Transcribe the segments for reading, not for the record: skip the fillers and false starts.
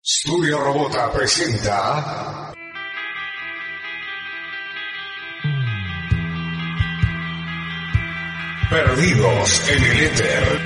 Studio Robota presenta Perdidos en el Éter.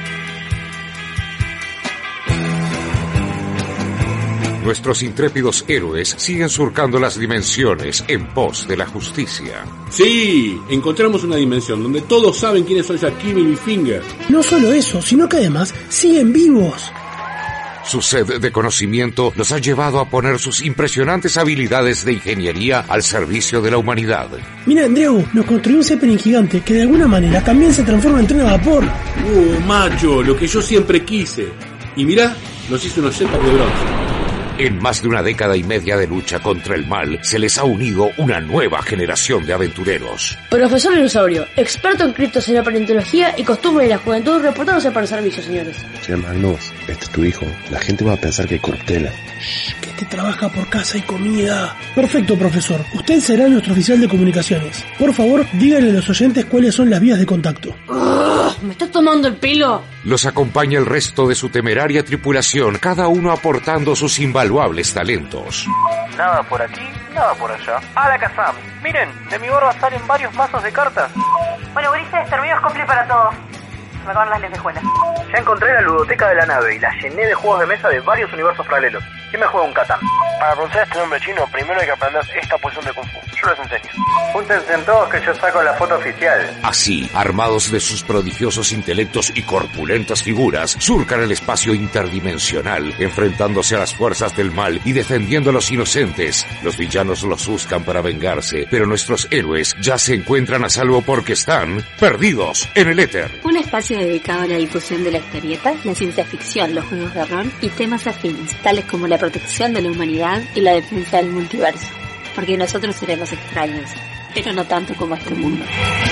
Nuestros intrépidos héroes siguen surcando las dimensiones en pos de la justicia. Sí, encontramos una dimensión donde todos saben quiénes son Kimmy y Littlefinger. No solo eso, sino que además siguen vivos. Su sed de conocimiento los ha llevado a poner sus impresionantes habilidades de ingeniería al servicio de la humanidad. Mira, Andreu, nos construyó un Zeppelin gigante que de alguna manera también se transforma en tren a vapor. Macho, lo que yo siempre quise. Y mirá, nos hizo unos jetpacks de bronce. En más de una década y media de lucha contra el mal, se les ha unido una nueva generación de aventureros. Profesor Dinosaurio, experto en criptos, paleontología y costumbre de la juventud, reportándose para el servicio, señores. Señor Magnus, este es tu hijo. La gente va a pensar que hay corruptela. Que te trabaja por casa y comida. Perfecto, profesor. Usted será nuestro oficial de comunicaciones. Por favor, díganle a los oyentes cuáles son las vías de contacto. ¿Me estás tomando el pelo? Los acompaña el resto de su temeraria tripulación, cada uno aportando sus invaluables talentos. Nada por aquí, nada por allá. ¡Hala Kazam! Miren, de mi barba salen varios mazos de cartas. Bueno, Ulises, terminó cumple para todos. Se me acaban las lentejuelas. Ya encontré la ludoteca de la nave y la llené de juegos de mesa de varios universos paralelos. ¿Quién me juega un Catán? Para pronunciar este nombre chino, primero hay que aprender esta posición de Kung Fu. Yo les enseño. Júntense en todos que yo saco la foto oficial. Así, armados de sus prodigiosos intelectos y corpulentas figuras, surcan el espacio interdimensional, enfrentándose a las fuerzas del mal y defendiendo a los inocentes. Los villanos los buscan para vengarse, pero nuestros héroes ya se encuentran a salvo porque están perdidos en el éter. Un espacio dedicado a la difusión de la historieta, la ciencia ficción, los juegos de rol y temas afines, tales como la protección de la humanidad y la defensa del multiverso. Porque nosotros seremos extraños, pero no tanto como este mundo.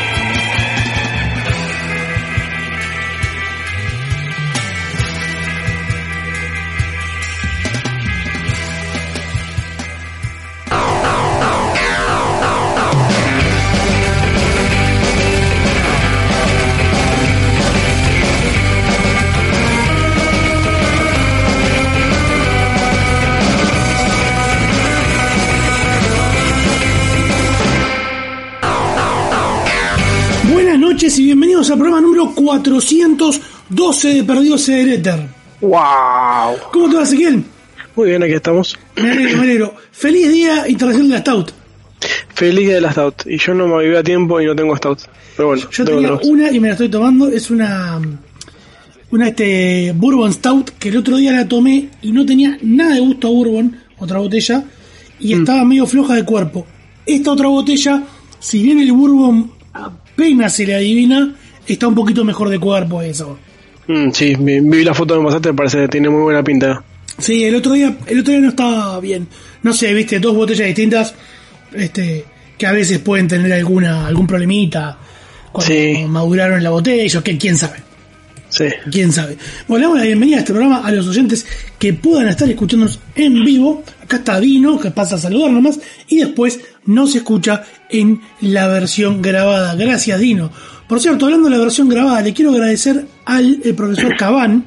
Buenas noches y bienvenidos al programa número 412 de Perdidos en el Éter. ¡Wow! ¿Cómo te va, Ezequiel? Muy bien, aquí estamos. Me alegro. Feliz Día Internacional de la Stout. Feliz Día de la Stout. Y yo no me avivé a tiempo y no tengo Stout. Pero bueno, yo tenía una y me la estoy tomando. Es una Bourbon Stout que el otro día la tomé y no tenía nada de gusto a Bourbon, otra botella, y estaba medio floja de cuerpo. Esta otra botella, si bien el Bourbon apenas se le adivina, está un poquito mejor de cuerpo de sabor. Sí, vi la foto de pasaste, me parece que tiene muy buena pinta. Sí, el otro día no estaba bien. No sé, viste, dos botellas distintas, que a veces pueden tener algún problemita cuando maduraron la botella, quién sabe. Sí. ¿Quién sabe? Bueno, le damos la bienvenida a este programa a los oyentes que puedan estar escuchándonos en vivo. Acá está Dino, que pasa a saludar nomás, y después nos escucha en la versión grabada. Gracias, Dino. Por cierto, hablando de la versión grabada, le quiero agradecer al profesor Cabán,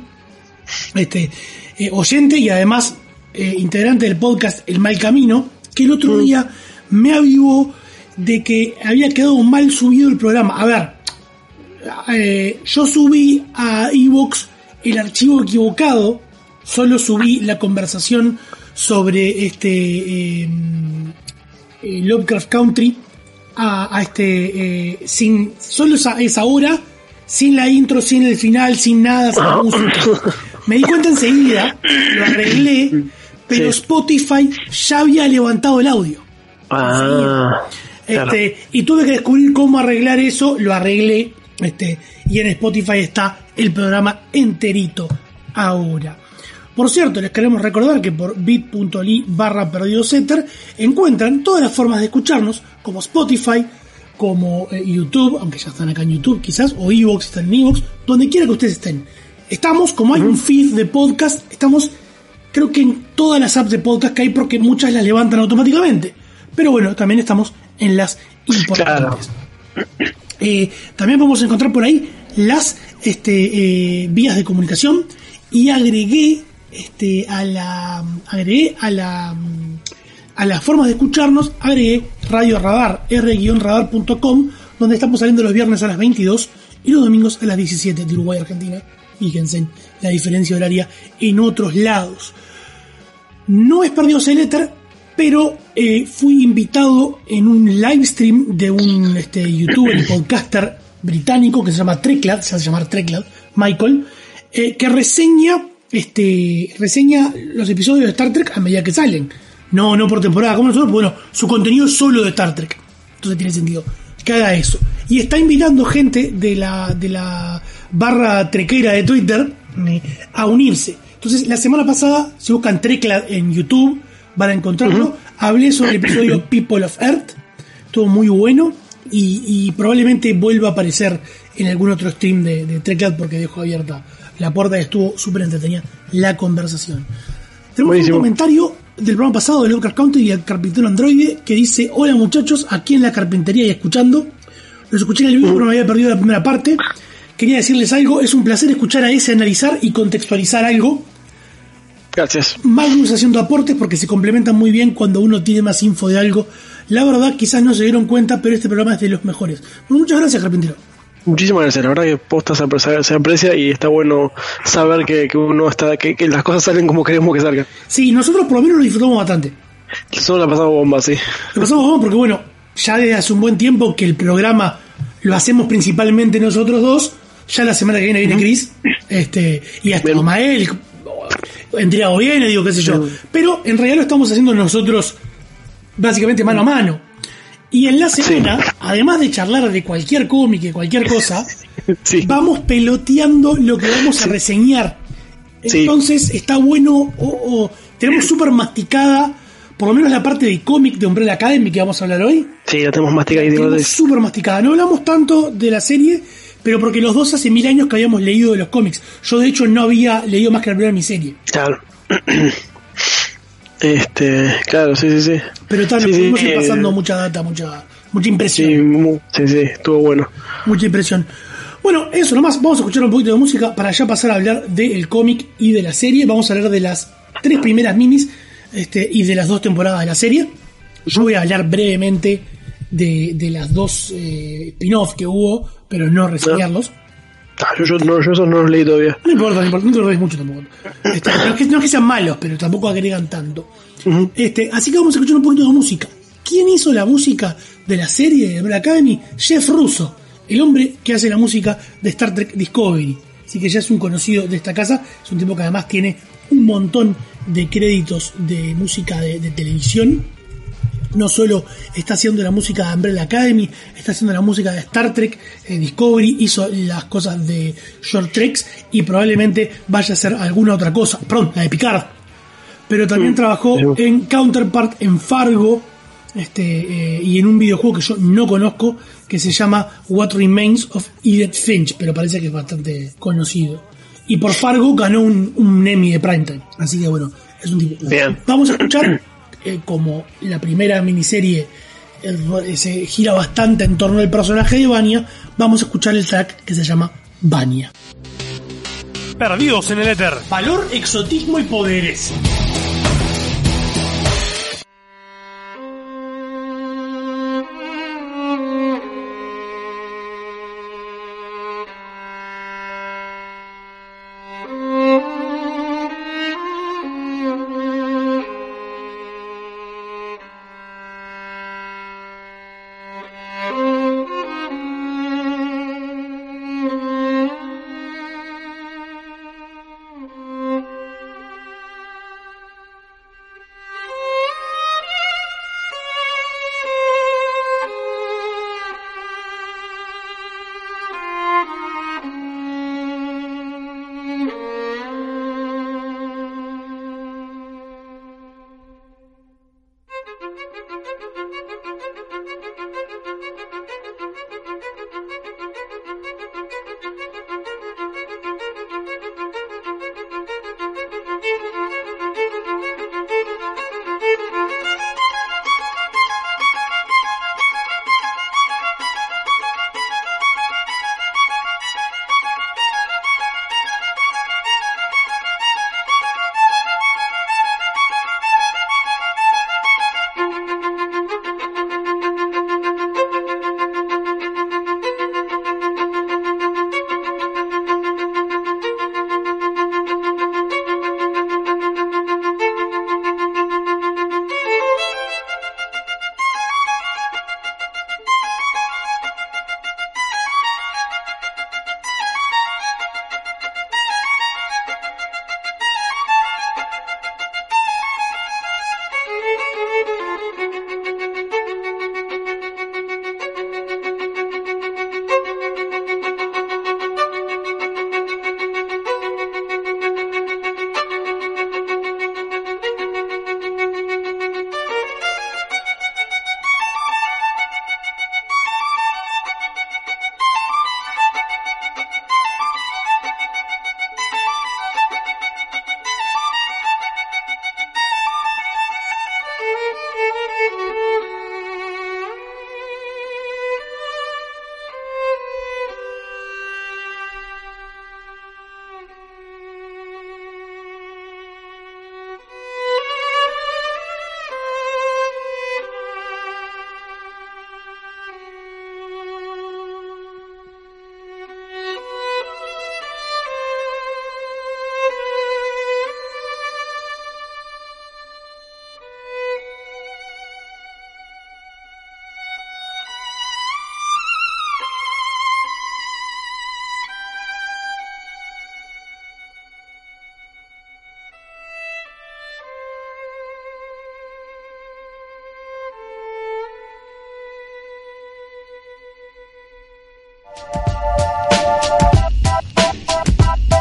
oyente y además integrante del podcast El Mal Camino, que el otro día me avivó de que había quedado mal subido el programa. A ver, yo subí a iVoox el archivo equivocado, solo subí la conversación sobre Lovecraft Country sin solo esa hora, sin la intro, sin el final, sin nada, sin la música. Me di cuenta enseguida, lo arreglé, pero Spotify ya había levantado el audio. Claro. Y tuve que descubrir cómo arreglar eso, lo arreglé, y en Spotify está el programa enterito ahora. Por cierto, les queremos recordar que por bit.ly/perdidoseter encuentran todas las formas de escucharnos, como Spotify, como YouTube, aunque ya están acá en YouTube quizás, o iVoox, están en iVoox, donde quiera que ustedes estén. Estamos, como hay un feed de podcast, estamos creo que en todas las apps de podcast que hay, porque muchas las levantan automáticamente. Pero bueno, también estamos en las importantes. Claro. También podemos encontrar por ahí las vías de comunicación, y agregué agregué a las formas de escucharnos, agregué Radio Radar, r-radar.com, donde estamos saliendo los viernes a las 22 y los domingos a las 17 de Uruguay, Argentina. Fíjense la diferencia horaria en otros lados. No es perdidos el éter, pero fui invitado en un live stream de un youtuber y podcaster británico que se llama Treclad, se hace llamar Treclad, Michael, que reseña los episodios de Star Trek a medida que salen. No por temporada como nosotros, bueno, su contenido es solo de Star Trek. Entonces tiene sentido que haga eso. Y está invitando gente de la barra trequera de Twitter a unirse. Entonces, la semana pasada, si buscan Treclad en YouTube, van a encontrarlo. Hablé sobre el episodio People of Earth. Estuvo muy bueno. Y probablemente vuelva a aparecer en algún otro stream de Treclad porque dejó abierta la puerta y estuvo súper entretenida la conversación. Tenemos un comentario del programa pasado de Lovecraft Country y el carpintero androide que dice: hola muchachos, aquí en la carpintería y escuchando. Los escuché en el video pero me había perdido la primera parte. Quería decirles algo, es un placer escuchar a ese analizar y contextualizar algo. Gracias. Magnus haciendo aportes porque se complementan muy bien cuando uno tiene más info de algo. La verdad quizás no se dieron cuenta, pero este programa es de los mejores. Muchas gracias, carpintero. Muchísimas gracias, la verdad que posta se aprecia y está bueno saber que uno está, que las cosas salen como queremos que salgan. Sí, nosotros por lo menos lo disfrutamos bastante. Solo la pasamos bomba, sí. Lo pasamos bomba porque bueno, ya desde hace un buen tiempo que el programa lo hacemos principalmente nosotros dos. Ya la semana que viene Chris, y hasta Omael, Entriago viene, digo, qué sé yo. Pero en realidad lo estamos haciendo nosotros básicamente mano a mano. Y en la semana, además de charlar de cualquier cómic, de cualquier cosa, vamos peloteando lo que vamos a reseñar. Entonces está bueno, tenemos súper masticada, por lo menos la parte de cómic de Umbrella Academy que vamos a hablar hoy. Sí, la tenemos masticada. Tenemos súper masticada. No hablamos tanto de la serie, pero porque los dos hace 1000 años que habíamos leído de los cómics. Yo de hecho no había leído más que la primera miniserie. Claro. Claro, sí. Pero tal, nos fuimos ir pasando mucha data, mucha impresión. Sí, estuvo bueno. Mucha impresión. Bueno, eso nomás, vamos a escuchar un poquito de música para ya pasar a hablar del cómic y de la serie. Vamos a hablar de las 3 primeras minis y de las 2 temporadas de la serie. Yo voy a hablar brevemente de las 2 spin-off que hubo, pero no reseñarlos. Yo esos no los leí todavía. No importa, no te lo lees mucho tampoco. No es que sean malos, pero tampoco agregan tanto. Así que vamos a escuchar un poquito de música. ¿Quién hizo la música de la serie de Umbrella Academy? Jeff Russo, el hombre que hace la música de Star Trek Discovery. Así que ya es un conocido de esta casa. Es un tipo que además tiene un montón de créditos de música de televisión. No solo está haciendo la música de Umbrella Academy, está haciendo la música de Star Trek Discovery, hizo las cosas de Short Treks y probablemente vaya a hacer alguna otra cosa. Perdón, la de Picard. Pero también trabajó en Counterpart, en Fargo, y en un videojuego que yo no conozco que se llama What Remains of Edith Finch, pero parece que es bastante conocido. Y por Fargo ganó un Emmy de Primetime. Así que bueno, es un tipo. Bien. Vamos a escuchar. Como la primera miniserie se gira bastante en torno al personaje de Vanya, vamos a escuchar el track que se llama Vanya. Perdidos en el éter. Valor, exotismo y poderes.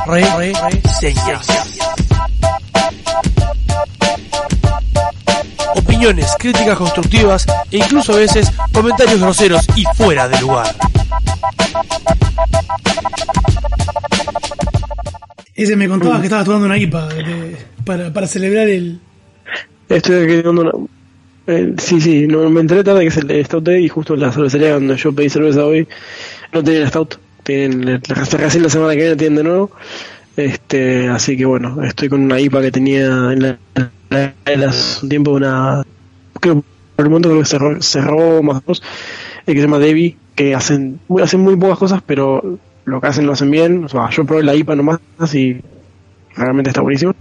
Reseñas. Opiniones, críticas constructivas e incluso a veces comentarios groseros y fuera de lugar. Ese me contaba que estaba tomando una IPA para celebrar el... Estoy queriendo una... sí, no, me enteré tarde que es el Stout Day y justo la cervecería donde yo pedí cerveza hoy no tienen Stout, tienen recién la semana que viene tienen de nuevo, así que bueno, estoy con una IPA que tenía en hace un tiempo, creo por el momento creo que cerró más o menos, que se llama Debbie, que hacen muy pocas cosas, pero lo que hacen lo hacen bien. O sea, yo probé la IPA nomás y realmente está buenísimo.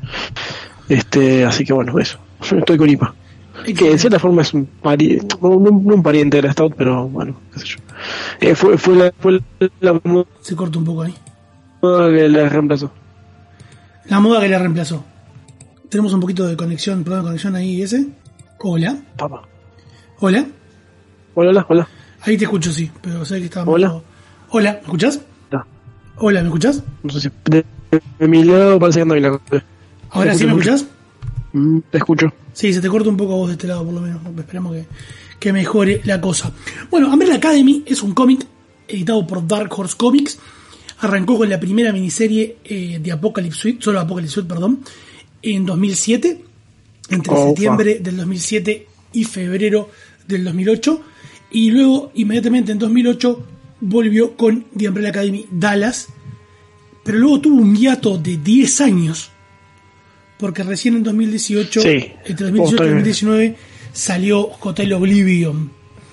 Así que bueno, eso, estoy con IPA. Que de cierta forma es un pariente, no un pariente de la Stout, pero bueno, qué sé yo. Fue la se corta un poco ahí. Moda que la reemplazó. La moda que la reemplazó. Tenemos un poquito de conexión, problema de conexión ahí, ese. Hola. Papá. Hola. Hola. Ahí te escucho, sí, pero sé que estaba... Hola. Hola, ¿me escuchás? No. Hola, ¿me escuchás? No sé si de mi lado parece que anda bien la cosa. ¿Ahora sí me escuchás? Te escucho. Sí, se te corta un poco a vos de este lado, por lo menos. Esperemos que mejore la cosa. Bueno, Umbrella Academy es un cómic editado por Dark Horse Comics. Arrancó con la primera miniserie de Apocalypse Suite, solo Apocalypse Suite, perdón, en 2007, entre septiembre del 2007 y febrero del 2008. Y luego, inmediatamente en 2008, volvió con The Umbrella Academy Dallas. Pero luego tuvo un hiato de 10 años. Porque recién en 2018, entre 2018 y 2019, salió Hotel Oblivion.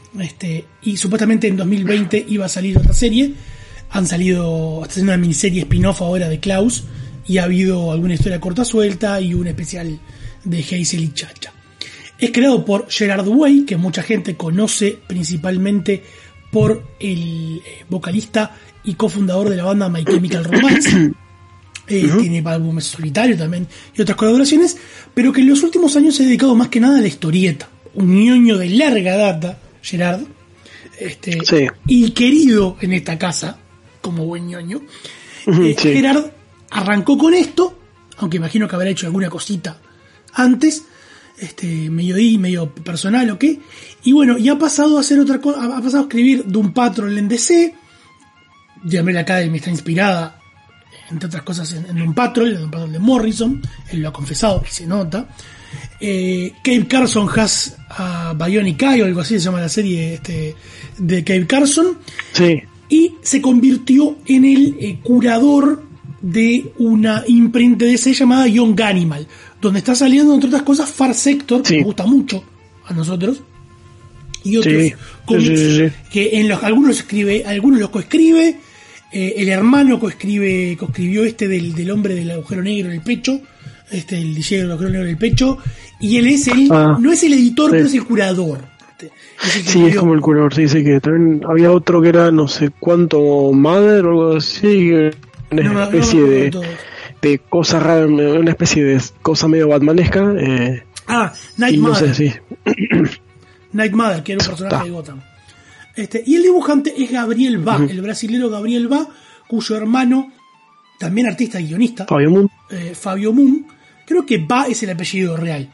Y supuestamente en 2020 iba a salir otra serie. Han salido, está haciendo una miniserie spin-off ahora de Klaus. Y ha habido alguna historia corta suelta y un especial de Hazel y Chacha. Es creado por Gerard Way, que mucha gente conoce principalmente por el vocalista y cofundador de la banda My Chemical Romance. Tiene álbumes solitarios también y otras colaboraciones, pero que en los últimos años se ha dedicado más que nada a la historieta. Un ñoño de larga data, Gerard, y querido en esta casa, como buen ñoño. Gerard arrancó con esto, aunque imagino que habrá hecho alguna cosita antes, medio personal o qué, y bueno, y ha pasado a hacer otra cosa, ha pasado a escribir Doom Patrol en DC. The Umbrella Academy está inspirada, entre otras cosas, en Doom Patrol, el Doom Patrol de Morrison, él lo ha confesado y se nota. Cave Carson has a Bionic Eye o algo así se llama la serie de Cave Carson. Sí. Y se convirtió en el curador de una imprenta de DC llamada Young Animal, donde está saliendo, entre otras cosas, Far Sector, que nos gusta mucho a nosotros, y otros cómics que en algunos los coescribe. El hermano coescribió del hombre del agujero negro en el pecho, el DJ del agujero negro en el pecho, y él es no es el editor, pero es el curador. Es como el curador, sí, que también había otro que era no sé cuánto Mother o algo así, una especie de cosa rara, una especie de cosa medio batmanesca. Night Mother. No sé, sí. Night Mother, que era un personaje de Gotham. Y el dibujante es Gabriel Bá, el brasilero Gabriel Bá, cuyo hermano, también artista y guionista, Fabio Moon, creo que Bá es el apellido real,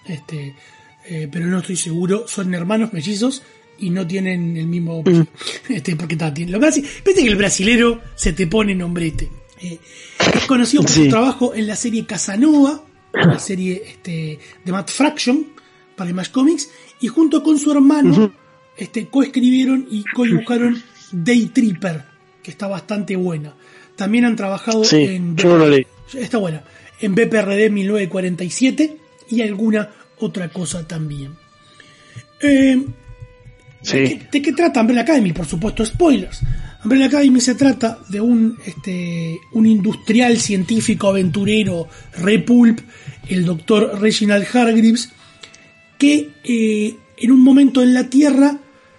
pero no estoy seguro, son hermanos mellizos y no tienen el mismo apellido, porque viste que el brasilero se te pone nombrete. Es conocido por su trabajo en la serie Casanova, la serie de Matt Fraction para Image Comics, y junto con su hermano coescribieron y co-dibujaron Day Tripper, que está bastante buena. También han trabajado está buena, en BPRD 1947 y alguna otra cosa también. ¿De qué trata Umbrella Academy? Por supuesto, spoilers. Umbrella Academy se trata de un industrial científico aventurero repulp, el doctor Reginald Hargreaves, que en un momento en la Tierra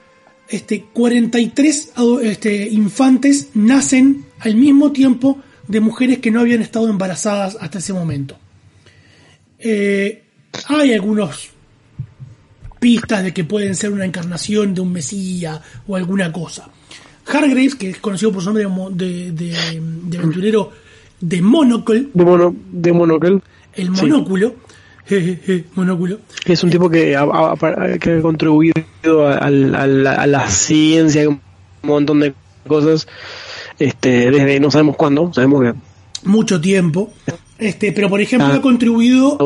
43 infantes nacen al mismo tiempo de mujeres que no habían estado embarazadas hasta ese momento. Hay algunas pistas de que pueden ser una encarnación de un mesías o alguna cosa. Hargreaves, que es conocido por su nombre de aventurero de Monocle. De Monocle. El monóculo. Monóculo. Es un tipo que ha contribuido a la ciencia, un montón de cosas, desde no sabemos cuándo, sabemos que mucho tiempo. Pero por ejemplo ha contribuido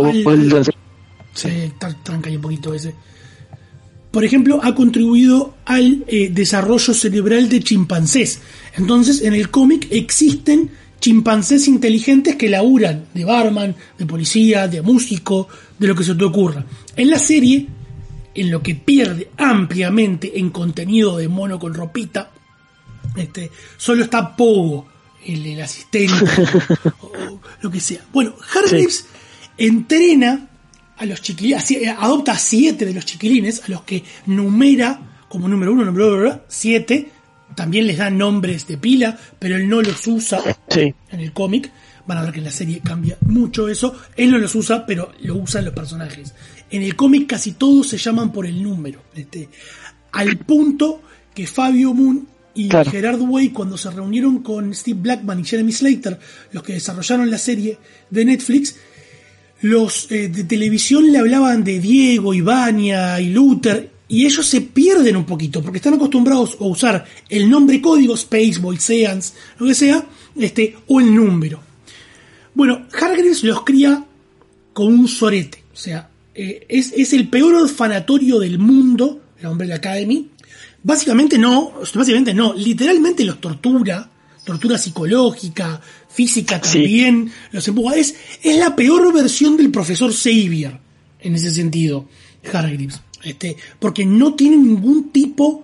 tranca un poquito ese. Por ejemplo, ha contribuido al desarrollo cerebral de chimpancés. Entonces, en el cómic existen chimpancés inteligentes que laburan de barman, de policía, de músico, de lo que se te ocurra. En la serie, en lo que pierde ampliamente en contenido de mono con ropita, solo está Pogo, el asistente, o lo que sea. Bueno, Hargreaves entrena a los chiquilines, adopta a 7 de los chiquilines, a los que numera como número 1, número 7, también les da nombres de pila, pero él no los usa en el cómic. Van a ver que en la serie cambia mucho eso. Él no los usa, pero lo usan los personajes. En el cómic casi todos se llaman por el número. Al punto que Fabio Moon y Gerard Way, cuando se reunieron con Steve Blackman y Jeremy Slater, los que desarrollaron la serie de Netflix, los de televisión le hablaban de Diego, y Vania y Luther, y ellos se pierden un poquito, porque están acostumbrados a usar el nombre código, Spaceboy, Seance, lo que sea, o el número. Bueno, Hargreaves los cría con un sorete, o sea, es el peor orfanatorio del mundo, la Umbrella Academy. Básicamente no, literalmente los tortura psicológica, física también, los empuja. Es la peor versión del profesor Xavier, en ese sentido, Hargreaves. Porque no tiene ningún tipo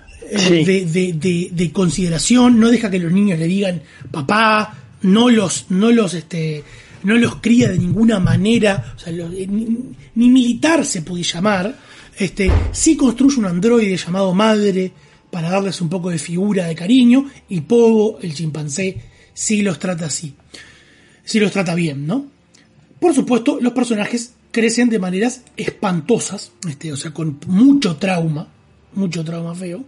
de consideración, no deja que los niños le digan papá, no los cría de ninguna manera, o sea, ni militar se puede llamar. Sí construye un androide llamado Madre para darles un poco de figura de cariño, y Pogo, el chimpancé, sí los trata así. Sí los trata bien, ¿no? Por supuesto, los personajes crecen de maneras espantosas, o sea, con mucho trauma feo,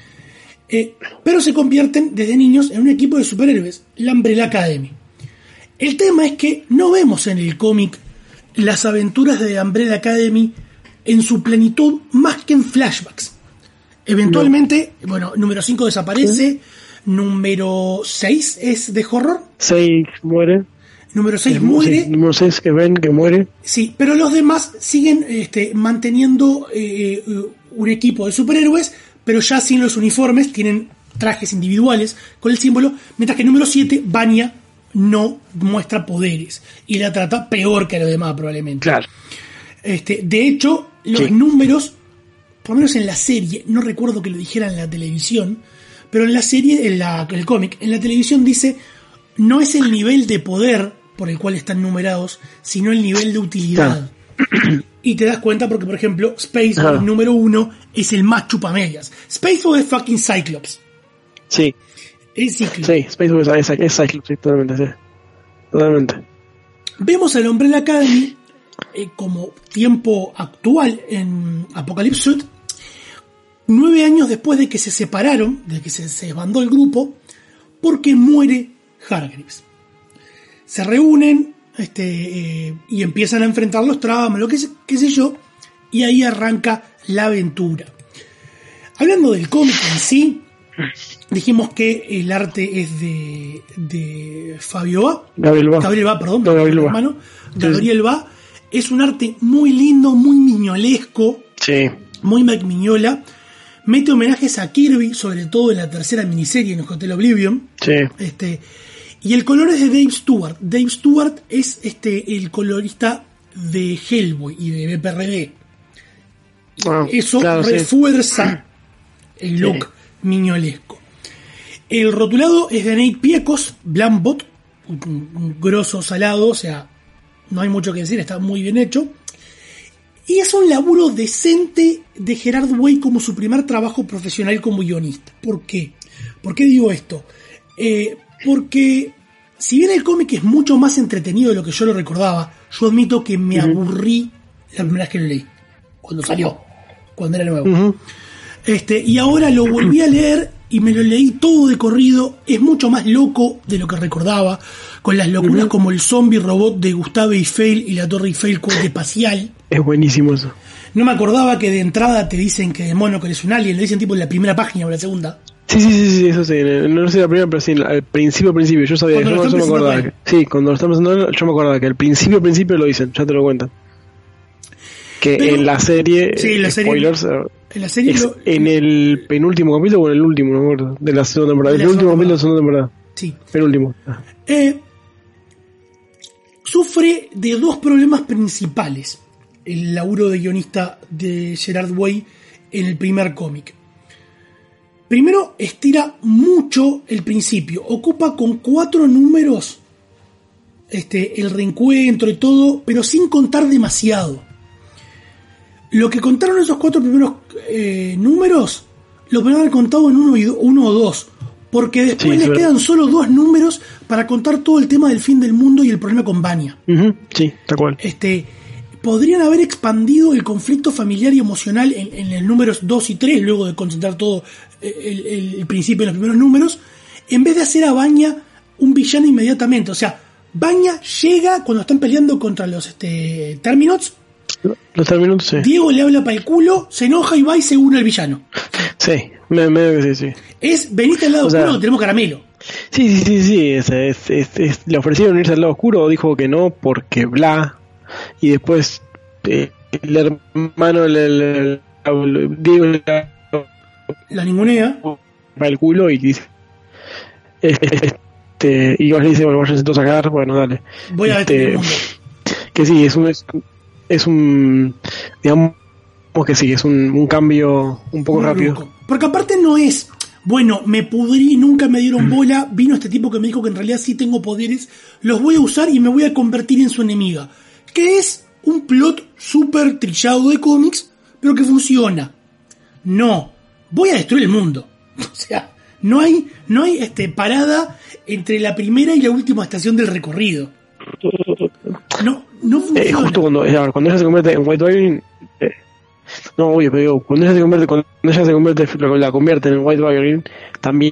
pero se convierten desde niños en un equipo de superhéroes, la Umbrella Academy. El tema es que no vemos en el cómic las aventuras de Umbrella Academy en su plenitud más que en flashbacks. Eventualmente, número 5 desaparece, número 6 es de horror. 6 muere. Número 6 muere. Sí, número 6 que muere. Sí, pero los demás siguen manteniendo un equipo de superhéroes, pero ya sin los uniformes, tienen trajes individuales con el símbolo, mientras que número 7, Vania, no muestra poderes y la trata peor que a los demás probablemente. Claro. De hecho, los números, por lo menos en la serie, no recuerdo que lo dijera en la televisión, pero en la serie, en el cómic, en la televisión dice, no es el nivel de poder por el cual están numerados, sino el nivel de utilidad. Y te das cuenta porque, por ejemplo, Spaceboy número 1 es el más chupamedias. Spaceboy es fucking Cyclops. Sí. Es Cyclops. Sí, Spaceboy es Cyclops, sí, totalmente, sí. Totalmente. Vemos al Umbrella Academy como tiempo actual en Apocalypse Suite, 9 años después de que se separaron, de que se desbandó el grupo, porque muere Hargreaves. Se reúnen y empiezan a enfrentar los traumas, lo que qué sé yo, y ahí arranca la aventura. Hablando del cómic en sí, dijimos que el arte es de Gabriel Bá. Es un arte muy lindo, muy miñolesco, muy Mike Mignola. Mete homenajes a Kirby, sobre todo en la tercera miniserie en el Hotel Oblivion. Y el color es de Dave Stewart. Dave Stewart es el colorista de Hellboy y de BPRD. Eso refuerza el look miñolesco. El rotulado es de Nate Piekos, Blambot, un grosso salado, o sea, no hay mucho que decir, está muy bien hecho. Y es un laburo decente de Gerard Way como su primer trabajo profesional como guionista. ¿Por qué? ¿Por qué digo esto? Porque si bien el cómic es mucho más entretenido de lo que yo lo recordaba, yo admito que me aburrí la primera vez que lo leí, cuando salió, cuando era nuevo. Y ahora lo volví a leer y me lo leí todo de corrido. Es mucho más loco de lo que recordaba, con las locuras como el zombie robot de Gustave Eiffel y la Torre Eiffel cohete espacial. Es buenísimo eso. No me acordaba que de entrada te dicen que Monocle es un alien, lo dicen tipo en la primera página o la segunda. Sí, eso sí, no sé la primera, pero sí, al principio, yo sabía, yo me acordaba cuando lo están presentando, yo me acordaba que al principio lo dicen, ya te lo cuentan. Que pero, en la serie, spoilers, en la serie en el penúltimo capítulo o en el último, no me acuerdo, de la segunda temporada, el último capítulo de la segunda temporada. Sí. Penúltimo. Sufre de dos problemas principales el laburo de guionista de Gerard Way en el primer cómic. Primero, estira mucho el principio. Ocupa con 4 números el reencuentro y todo, pero sin contar demasiado. Lo que contaron esos 4 primeros números, lo podrían haber contado en uno o dos, porque después les quedan solo 2 números para contar todo el tema del fin del mundo y el problema con Vanya. Sí, tal cual. Podrían haber expandido el conflicto familiar y emocional en el números 2 y 3, luego de concentrar todo el principio en los primeros números, en vez de hacer a Vanya un villano inmediatamente. O sea, Vanya llega cuando están peleando contra los Terminauts. Los Terminauts, sí. Diego le habla para el culo, se enoja y va y se une al villano. Sí, medio que sí. Es venite al lado oscuro, que tenemos caramelo. Sí. Le ofrecieron irse al lado oscuro, dijo que no porque bla. Y después el hermano Diego la ningunea para el culo y dice y vos le dice, bueno, váyanse todos a sacar, bueno, dale. Voy a detener el mundo. Que sí, es un digamos que sí, es un cambio un poco rápido. Loco. Porque aparte no es, bueno, me pudrí, nunca me dieron bola, vino este tipo que me dijo que en realidad sí tengo poderes, los voy a usar y me voy a convertir en su enemiga. Que es un plot súper trillado de cómics, pero que funciona. No, voy a destruir el mundo. O sea, no hay parada entre la primera y la última estación del recorrido. No funciona. Justo cuando ella se convierte en White Violin, no, oye, pero digo, cuando ella la convierte en White Violin, también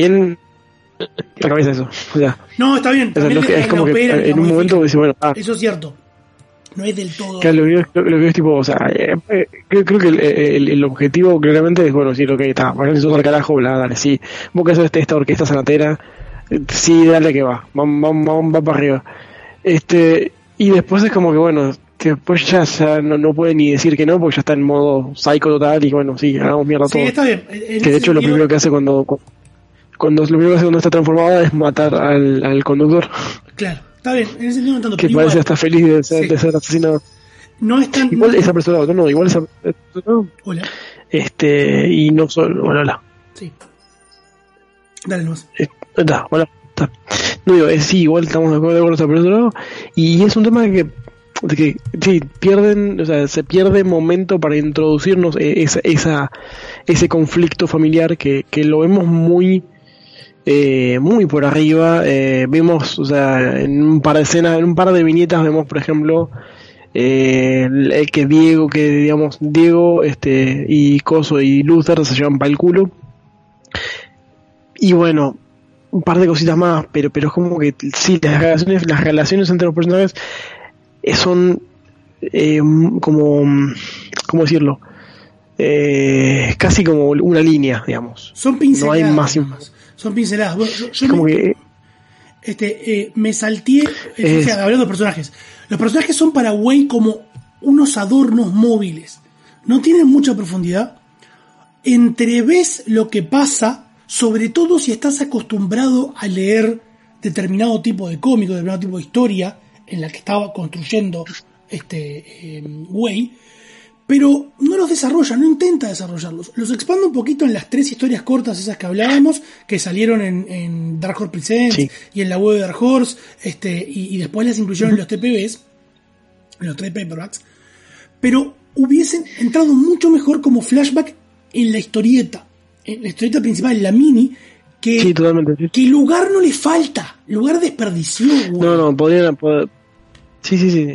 la cabeza eso. O sea, no, está bien. Es como que en un momento dice, bueno, eso es cierto. No es del todo. Claro, lo que es tipo, o sea, creo que el objetivo claramente es, bueno, sí, lo que está, váyanse todos al carajo, bla, dale, sí. Vos que sos esta orquesta sanatera, sí, dale que va para arriba. Y después es como que, bueno, que después ya no puede ni decir que no, porque ya está en modo psycho total y bueno, sí, hagamos mierda todo. Sí, está bien. Que de hecho lo primero que hace cuando está transformada es matar al conductor. Claro. Está bien, en ese sentido no tanto. Que parece igual, está feliz de ser asesinado. No es tan... Igual es apresurado, no, igual es apresurado. Hola. Y no solo... Hola. Sí. Dale nomás. Hola. No digo, sí, igual estamos de acuerdo, está apresurado. Y es un tema de que sí, pierden, o sea, se pierde momento para introducirnos ese conflicto familiar que lo vemos muy por arriba. Vemos, o sea, en un par de escenas, en un par de viñetas vemos, por ejemplo, que Diego y Coso y Luther se llevan para el culo. Y bueno, un par de cositas más, pero es como que sí, las relaciones entre los personajes son ¿cómo decirlo? Casi como una línea, digamos. Son pinceladas. No hay más. Son pinceladas. Bueno, yo como que me salteé hablando de personajes. Los personajes son para Way como unos adornos móviles. No tienen mucha profundidad. Entreves lo que pasa, sobre todo si estás acostumbrado a leer determinado tipo de cómico, determinado tipo de historia en la que estaba construyendo Way, pero no los desarrolla, no intenta desarrollarlos. Los expande un poquito en las 3 historias cortas esas que hablábamos, que salieron en Dark Horse Presents, sí, y en la web de Dark Horse, y después las incluyeron en los TPBs, en los 3 paperbacks, pero hubiesen entrado mucho mejor como flashback en la historieta principal, en la mini, que, sí, totalmente. Que lugar no le falta, lugar desperdició. No, podrían... Sí.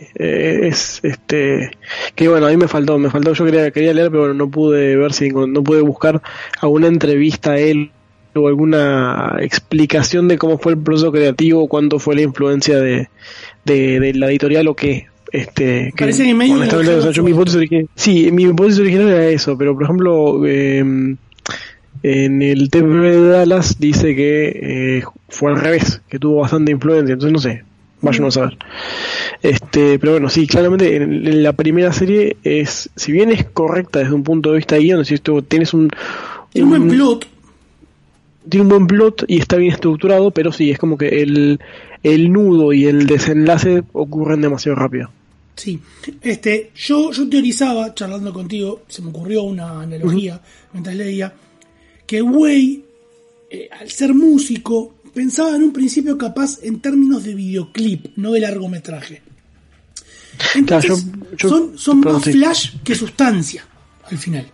Que bueno, a mí me faltó. Yo quería leer, pero no pude ver no pude buscar alguna entrevista a él o alguna explicación de cómo fue el proceso creativo, cuánto fue la influencia de la editorial o qué. Parece que medio honestamente, o sea, mi hipótesis original era eso, pero por ejemplo en el TPP de Dallas dice que fue al revés, que tuvo bastante influencia, entonces no sé, vayan a saber. Pero bueno, sí, claramente en la primera serie si bien es correcta desde un punto de vista guion, si tienes un buen plot. Tiene un buen plot y está bien estructurado, pero sí, es como que el nudo y el desenlace ocurren demasiado rápido. Sí, yo teorizaba, charlando contigo, se me ocurrió una analogía mientras leía, que Way, al ser músico, pensaba en un principio capaz en términos de videoclip, no de largometraje. Entonces, claro, son más flash que sustancia, al final.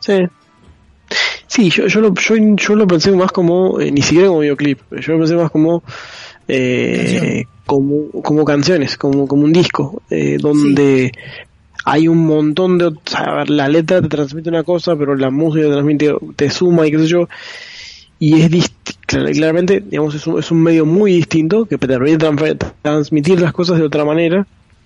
Sí, yo lo pensé más como, ni siquiera como videoclip, yo lo pensé más como como canciones, como un disco, donde hay un montón de... O sea, la letra te transmite una cosa, pero la música te suma y qué sé yo, y claramente, digamos, es un medio muy distinto que te permite transmitir las cosas de otra manera.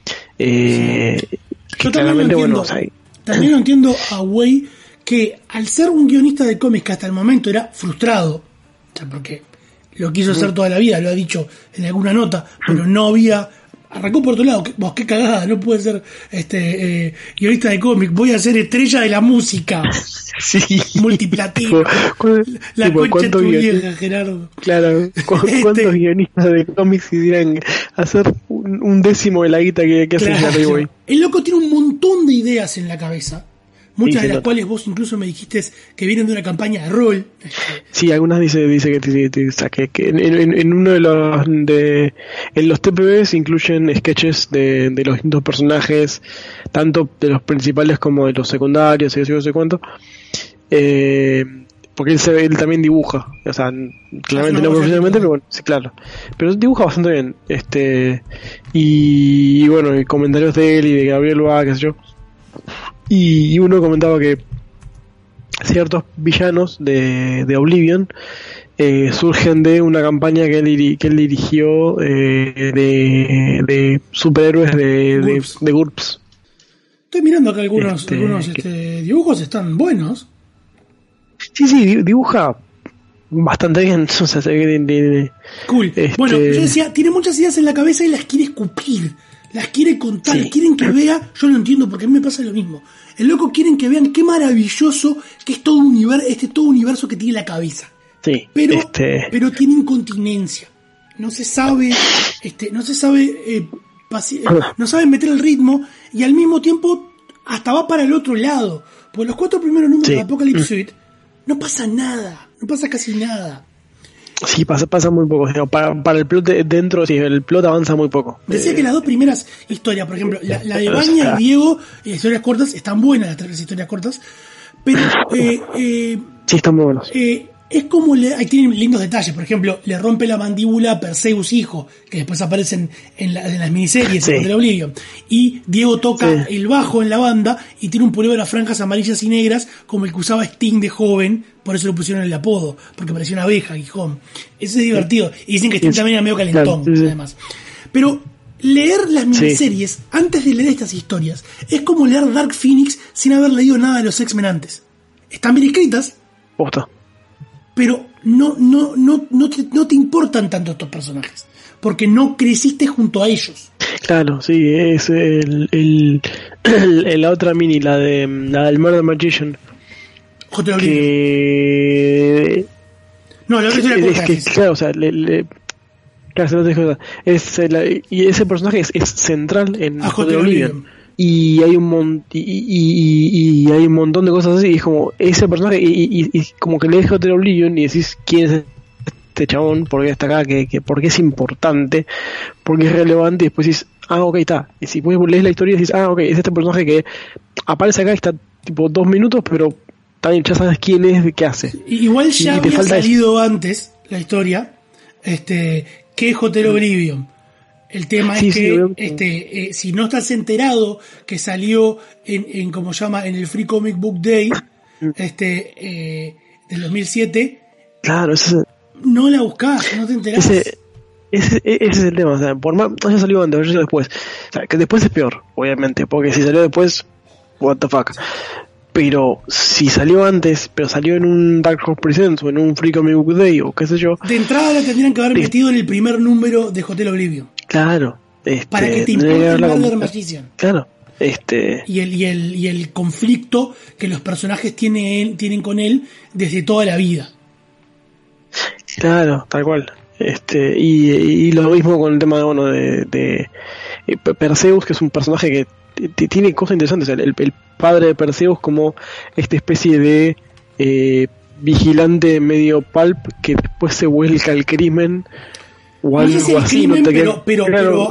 Yo también lo entiendo a Way, que al ser un guionista de cómics que hasta el momento era frustrado, o sea, porque lo quiso hacer toda la vida, lo ha dicho en alguna nota, pero no había... Arrancó por otro lado, vos qué cagada, no puede ser guionista de cómics, voy a ser estrella de la música. Sí. Multiplatino. La concha de tu vieja, Gerardo. Claro, ¿cuántos guionistas de cómics quisieran hacer un décimo de la guita que hace Jerry Way? El loco tiene un montón de ideas en la cabeza. Muchas de las cuales vos incluso me dijiste que vienen de una campaña de rol. Sí, algunas dice que en uno de en los TPBs incluyen sketches de los distintos personajes, tanto de los principales como de los secundarios y no sé cuánto. Porque él también dibuja, o sea, claramente no profesionalmente, pero bueno, sí, claro. Pero dibuja bastante bien. Y bueno, y comentarios de él y de Gabriel Bá, qué sé yo. Y uno comentaba que ciertos villanos de Oblivion surgen de una campaña que él dirigió de superhéroes de GURPS. Estoy mirando acá algunos dibujos, están buenos. Sí, dibuja bastante bien. O sea, cool. Bueno, yo decía, tiene muchas ideas en la cabeza y las quiere escupir. Las quiere contar, quieren que vea, yo lo entiendo porque a mí me pasa lo mismo. El loco quieren que vean qué maravilloso que es todo universo que tiene la cabeza. Sí. Pero tiene incontinencia. No se sabe, no sabe meter el ritmo y al mismo tiempo hasta va para el otro lado. Porque los 4 primeros números de Apocalypse Suite no pasa nada, no pasa casi nada. Sí, pasa muy poco. Para el plot dentro, sí, el plot avanza muy poco. Decía que las 2 primeras historias, por ejemplo, la de Baña y Diego, historias cortas, están buenas las 3 historias cortas, pero sí, están muy buenas. Es como ahí tienen lindos detalles. Por ejemplo, le rompe la mandíbula a Perseus hijo, que después aparecen en las miniseries de Oblivion, y Diego toca el bajo en la banda y tiene un pullover a franjas amarillas y negras como el que usaba Sting de joven, por eso le pusieron el apodo, porque parecía una abeja, Gijón. Eso es divertido, y dicen que Sting también era medio calentón, además. Pero leer las miniseries antes de leer estas historias es como leer Dark Phoenix sin haber leído nada de los X-Men antes. Están bien escritas, pero no te importan tanto estos personajes, porque no creciste junto a ellos. Claro, sí, es la otra mini, la del Murder Magician. No, la otra es que claro, o sea, y ese personaje es central en J.T. Oblivion. Y hay y hay un montón de cosas así, y es como ese personaje y como que le deja J.T. Oblivion y decís quién es este chabón, por qué está acá, que por qué es importante, por qué es relevante, y después dices, ok, está, y si después lees la historia y dices, ok, es este personaje que aparece acá, está tipo 2 minutos, pero también ya sabes quién es, qué hace. Igual ya había salido antes la historia que J.T. Oblivion. El tema es que si no estás enterado que salió en el Free Comic Book Day del 2007, Claro, ese no la buscás, no te enterás. Ese es el tema, o sea, por más haya salido antes o haya salido después, o sea, que después es peor, obviamente, porque si salió después, what the fuck. Pero si salió antes, pero salió en un Dark Horse Presents o en un Free Comic Book Day o qué sé yo, de entrada la tendrían que haber metido en el primer número de Hotel Oblivion. Claro, para que te importe el Murder Magician. Claro, y el conflicto que los personajes tienen con él desde toda la vida. Claro, tal cual. Y lo mismo con el tema de Perseus, que es un personaje que tiene cosas interesantes. El padre de Perseus como esta especie de vigilante medio pulp que después se vuelca al crimen o algo así. Pero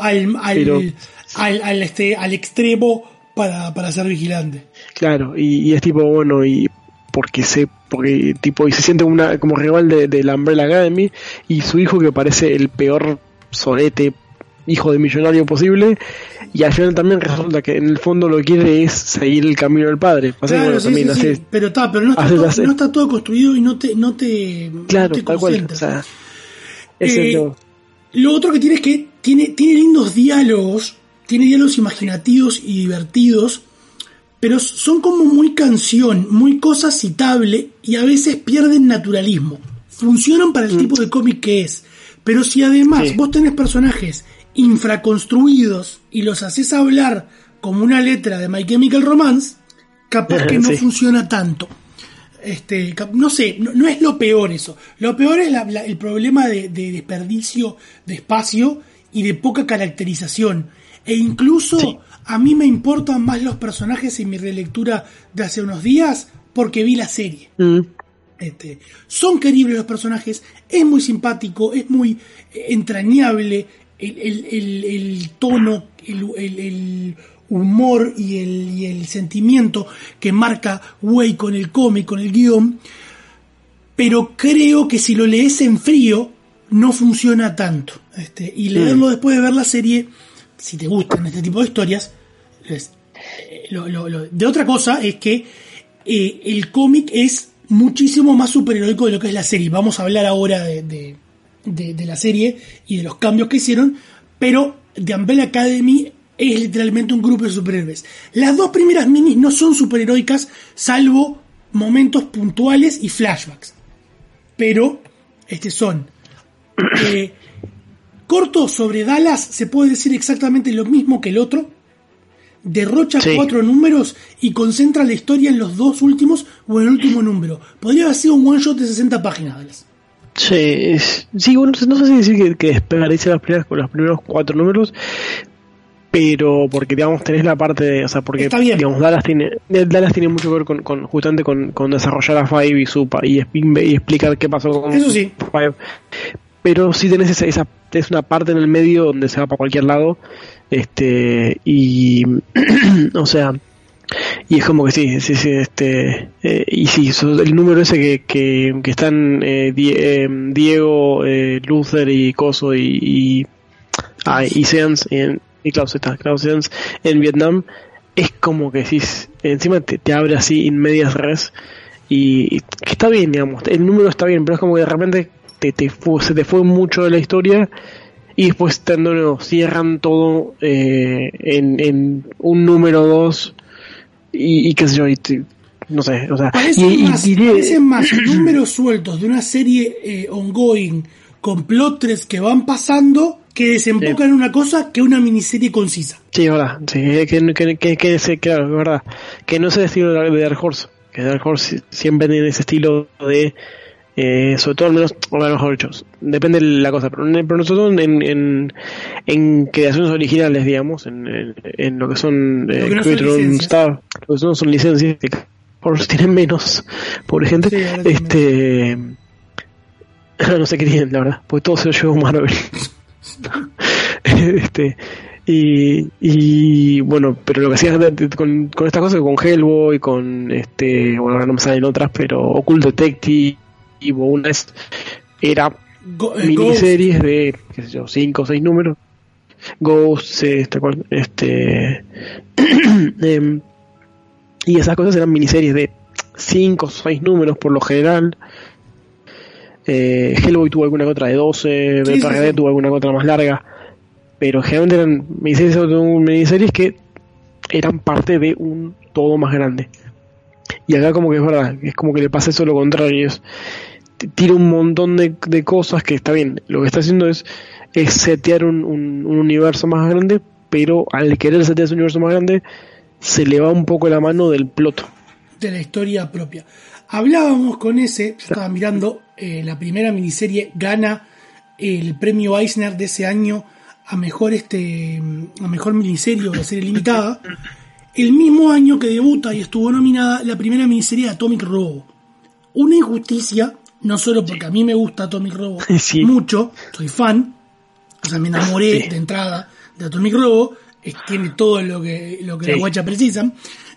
al extremo para ser vigilante. Claro, y es tipo, bueno, y porque se siente como rival de la Umbrella Academy, y su hijo que parece el peor sorete hijo de millonario posible, y al final también resulta que en el fondo lo que quiere es seguir el camino del padre. Claro, sí, pero no está todo construido y no te claro, no te tal cual, o sea, lo otro que tiene es que tiene lindos diálogos, tiene diálogos imaginativos y divertidos, pero son como muy canción, muy cosa citable, y a veces pierden naturalismo. Funcionan para el tipo de cómic que es, pero si además vos tenés personajes infraconstruidos y los haces hablar como una letra de My Chemical Romance, capaz que no funciona tanto. No sé, no es lo peor eso. Lo peor es el problema de desperdicio de espacio y de poca caracterización. E incluso a mí me importan más los personajes en mi relectura de hace unos días porque vi la serie. Son queribles los personajes, es muy simpático, es muy entrañable el tono, el humor y el sentimiento que marca Way con el cómic, con el guión, pero creo que si lo lees en frío no funciona tanto. Y leerlo después de ver la serie, si te gustan este tipo de historias, de otra cosa es que el cómic es muchísimo más superheroico de lo que es la serie. Vamos a hablar ahora de la serie y de los cambios que hicieron, pero The Umbrella Academy es literalmente un grupo de superhéroes. Las dos primeras minis no son superheroicas, salvo momentos puntuales y flashbacks, pero son cortos. Sobre Dallas se puede decir exactamente lo mismo que el otro. Derrocha 4 números y concentra la historia en los dos últimos o en el último número. Podría haber sido un one shot de 60 páginas, Dallas. Sí, bueno, no sé si decir que desperdicia los primeros 4 números, pero porque, digamos, tenés la parte de, o sea, porque, digamos, Dallas tiene mucho que ver con justamente con desarrollar a Five y y explicar qué pasó con Five. Pero sí tenés es una parte en el medio donde se va para cualquier lado, y o sea, y es como que sí, y sí, el número ese que están Diego, Luther y Coso y Seance y Klaus Seance en Vietnam, es como que sí, encima te abre así in medias res, y que está bien, digamos, el número está bien, pero es como que de repente se te fue mucho de la historia, y después cierran todo en un número 2 y qué sé yo, no sé, o sea, parecen más números sueltos de una serie ongoing con plot threads que van pasando que desembocan en una cosa que una miniserie concisa. Sí, verdad, sí, claro, es verdad, que no es el estilo de Dark Horse, que Dark Horse siempre tiene ese estilo de sobre todo, al menos, o mejor dicho, depende de la cosa, pero nosotros en creaciones originales, digamos, en lo que son Staff, lo que son licencias, que por tienen menos, pobre gente, no sé qué tienen, la verdad, porque todo se lo llevó Marvel. Y bueno, pero lo que hacía con estas cosas, con Hellboy, con bueno, ahora no me salen otras, pero Occult Detective, una vez era miniseries de, qué sé yo, 5 o 6 números. Ghost, y esas cosas eran miniseries de 5 o 6 números por lo general. Hellboy tuvo alguna que otra de 12, BPRD tuvo alguna que otra más larga, pero generalmente eran miniseries que eran parte de un todo más grande. Y acá como que es verdad, es como que le pasa eso lo contrario, tira un montón de cosas que está bien, lo que está haciendo es setear un universo más grande, pero al querer setear ese universo más grande se le va un poco la mano del plot de la historia propia. Hablábamos con ese, yo estaba mirando, la primera miniserie gana el premio Eisner de ese año a mejor miniserie o de serie limitada, el mismo año que debuta y estuvo nominada la primera miniserie de Atomic Robo. Una injusticia, no solo porque a mí me gusta Atomic Robo mucho, soy fan, o sea, me enamoré de entrada de Atomic Robo, tiene todo lo que las guachas precisan,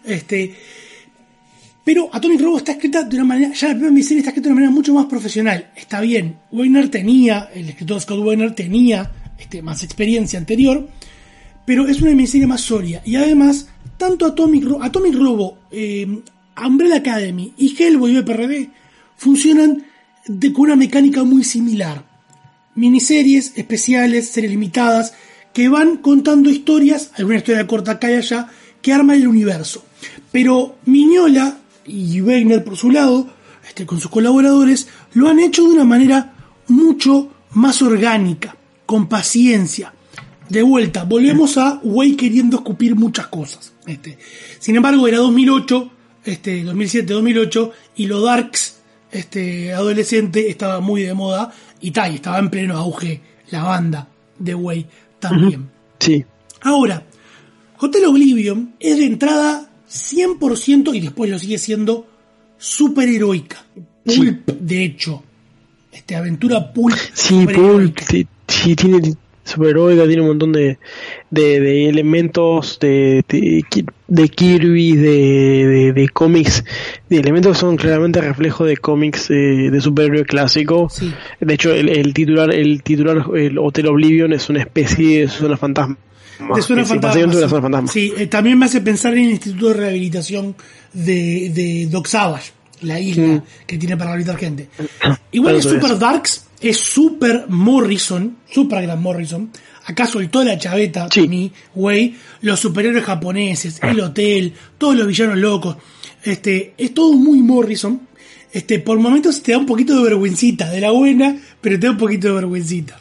pero Atomic Robo está escrita de una manera, ya la primera miniserie está escrita de una manera mucho más profesional. Está bien, el escritor Scott Weiner tenía más experiencia anterior, pero es una miniserie más sólida. Y además, tanto Atomic Robo, Umbrella Academy y Hellboy y BPRD funcionan con una mecánica muy similar. Miniseries especiales, series limitadas, que van contando historias, alguna historia corta acá y allá, que arman el universo. Pero Mignola y Weiner, por su lado, con sus colaboradores, lo han hecho de una manera mucho más orgánica, con paciencia. De vuelta, volvemos a Way queriendo escupir muchas cosas. Sin embargo, era 2008, 2007-2008, y lo darks, adolescente, estaba muy de moda, y estaba en pleno auge la banda de Way también. Sí. Ahora, Hotel Oblivion es de entrada 100%, y después lo sigue siendo, superheroica. Pulp, de hecho. Aventura pulp. Sí, pulp, sí, tiene superheroica, tiene un montón de elementos de Kirby, de cómics, de elementos que son claramente reflejo de cómics de superhéroe clásico. Sí. De hecho, el titular el Hotel Oblivion es una especie de zona fantasma. De zona fantasma. Sí, también me hace pensar en el Instituto de Rehabilitación de Doc Savage, la isla que tiene para rehabilitar gente. Igual es Super Darks, es Super Morrison, Super Gran Morrison. Acá soltó la chaveta, mi güey, los superhéroes japoneses, el hotel, todos los villanos locos. Es todo muy Morrison. Por momentos te da un poquito de vergüencita, de la buena, pero te da un poquito de vergüencita.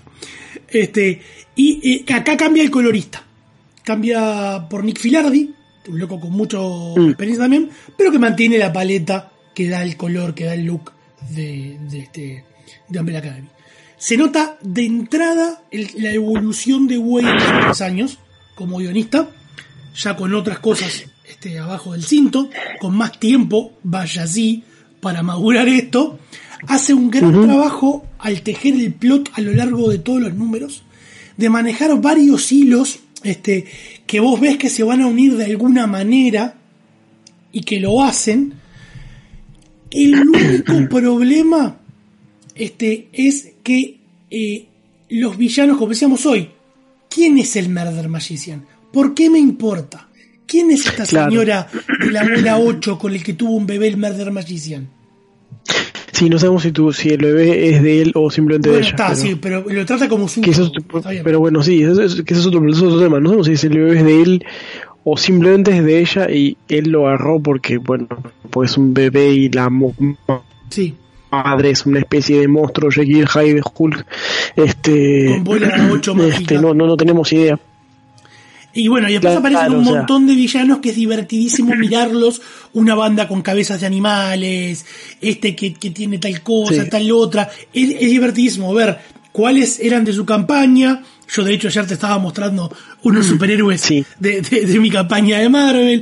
Y acá cambia el colorista. Cambia por Nick Filardi, un loco con mucha experiencia también, pero que mantiene la paleta que da el color, que da el look de Umbrella Academy. Se nota de entrada la evolución de Way en los últimos años como guionista, ya con otras cosas abajo del cinto, con más tiempo, vaya así, para madurar esto. Hace un gran trabajo al tejer el plot a lo largo de todos los números, de manejar varios hilos que vos ves que se van a unir de alguna manera y que lo hacen. El único problema es que los villanos, como decíamos hoy, ¿quién es el Murder Magician? ¿Por qué me importa? ¿Quién es esta señora de la bola 8 con el que tuvo un bebé el Murder Magician? Sí, no sabemos si el bebé es de él o simplemente de ella. Pero lo trata como su... Pero bueno, sí, que eso es otro tema. No sabemos si el bebé es de él o simplemente es de ella y él lo agarró porque es un bebé y la madre es una especie de monstruo, Jekyll, Hyde, Hulk. Con bola 8 mágica. No tenemos idea. Y bueno, y después aparecen un montón de villanos que es divertidísimo mirarlos, una banda con cabezas de animales, que tiene tal cosa, tal otra. Es divertidísimo ver cuáles eran de su campaña. Yo de hecho ayer te estaba mostrando unos superhéroes de mi campaña de Marvel.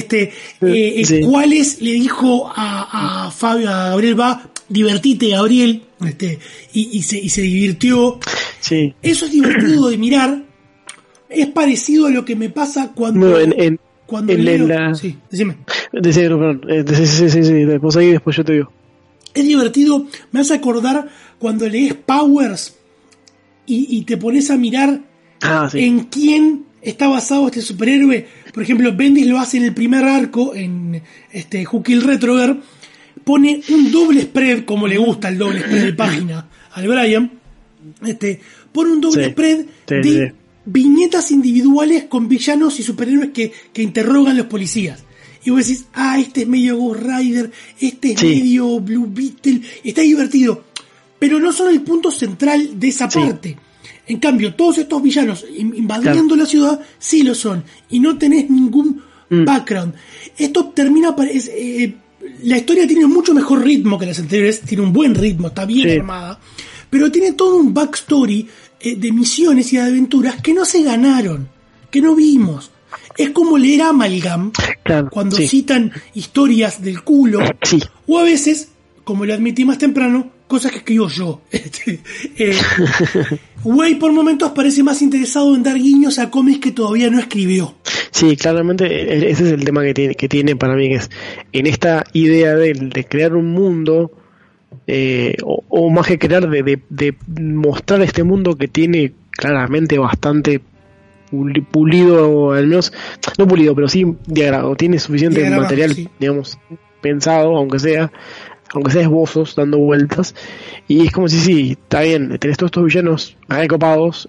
Cuáles le dijo a Gabriel divertite Gabriel, y se divirtió. Sí. Eso es divertido de mirar. Es parecido a lo que me pasa cuando leo... Sí, decime. Perdón. Sí, después yo te digo. Es divertido, me hace acordar cuando lees Powers y te pones a mirar en quién está basado este superhéroe. Por ejemplo, Bendis lo hace en el primer arco, en Who Killed Retrograde, pone un doble spread, como le gusta el doble spread de página al Brian, pone un doble spread de viñetas individuales con villanos y superhéroes que interrogan los policías. Y vos decís, este es medio Ghost Rider, este es medio Blue Beetle, está divertido. Pero no son el punto central de esa parte. En cambio, todos estos villanos invadiendo la ciudad, sí lo son. Y no tenés ningún background. Esto termina... la historia tiene mucho mejor ritmo que las anteriores, tiene un buen ritmo, está bien armada. Pero tiene todo un backstory de misiones y de aventuras que no se ganaron, que no vimos. Es como leer Amalgam cuando citan historias del culo, o a veces, como lo admití más temprano, cosas que escribo yo. Way por momentos parece más interesado en dar guiños a cómics que todavía no escribió. Sí, claramente ese es el tema que tiene para mí, que es en esta idea de crear un mundo, o más que crear, de mostrar este mundo que tiene claramente bastante pulido, al menos, no pulido, pero sí diagramado, tiene suficiente material, digamos, pensado, aunque sea esbozos dando vueltas, y es como si sí, está bien, tenés todos estos villanos recopados,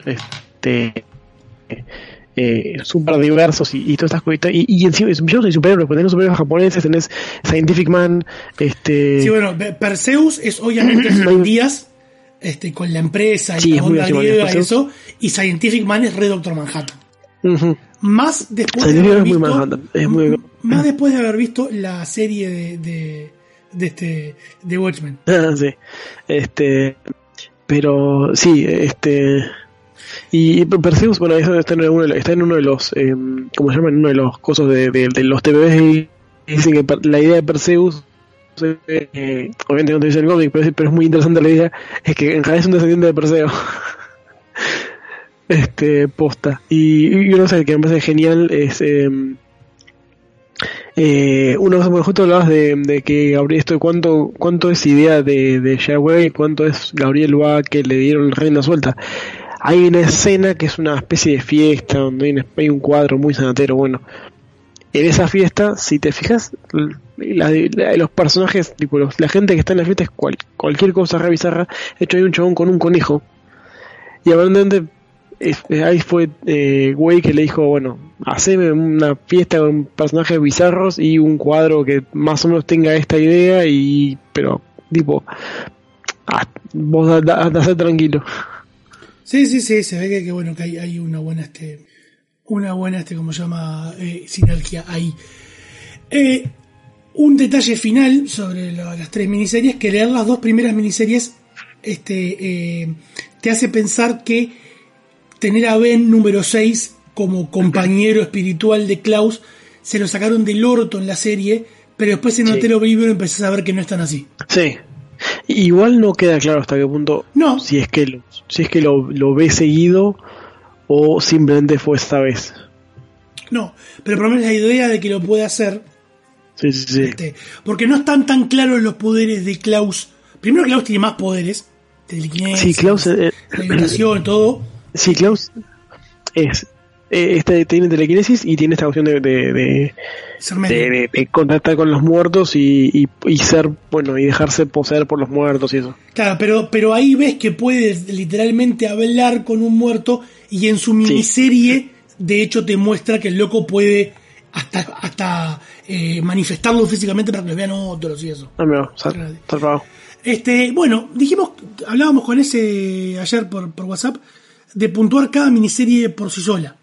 super diversos y todas estas cositas, y encima villanos y superhéroes, porque tenés superhéroes japoneses, tenés Scientific Man, Sí, bueno, Perseus es obviamente Díaz, con la empresa y la onda griega, eso, y Scientific Man es Red Doctor Manhattan. Más después de haber visto la serie de Watchmen. Sí. Pero sí, y Perseus, bueno, eso está en uno de los ¿cómo se llama? En uno de los cosas de los TVs, y dicen que la idea de Perseus, obviamente no te dice el cómic, pero es muy interesante la idea, es que en realidad es un descendiente de Perseo. Posta. Y una cosa que me parece genial es una cosa, bueno, justo hablabas de que Gabriel, cuánto es idea de Yahweh, cuánto es Gabriel Ba que le dieron rienda suelta. Hay una escena que es una especie de fiesta donde hay un cuadro muy sanatero. Bueno, en esa fiesta, si te fijas, los personajes, tipo la gente que está en la fiesta es cualquier cosa re bizarra. De hecho, hay un chabón con un conejo, y aparentemente ahí fue Güey que le dijo, bueno, haceme una fiesta con personajes bizarros y un cuadro que más o menos tenga esta idea, pero tipo, vos andás tranquilo. Sí, se ve que bueno, que hay una buena como se llama, sinergia ahí. Un detalle final sobre las 3 miniseries, que leer las 2 primeras miniseries te hace pensar que tener a Ben número 6 como compañero espiritual de Klaus se lo sacaron del orto en la serie, pero después en el tercero libro empezás a ver que no es tan así. Sí. Igual no queda claro hasta qué punto, si es que lo ve seguido o simplemente fue esta vez. No, pero por lo menos la idea de que lo puede hacer. Sí. Porque no están tan claros los poderes de Klaus. Primero, Klaus tiene más poderes, telequinesis, Klaus, levitación, todo. Sí, Klaus tiene telequinesis y tiene esta opción de contactar con los muertos y ser, bueno, y dejarse poseer por los muertos y eso. Claro, pero ahí ves que puedes literalmente hablar con un muerto, y en su miniserie de hecho te muestra que el loco puede hasta manifestarlo físicamente para que lo vean otros y eso. Bueno, hablábamos con ese ayer por WhatsApp de puntuar cada miniserie por sí sola.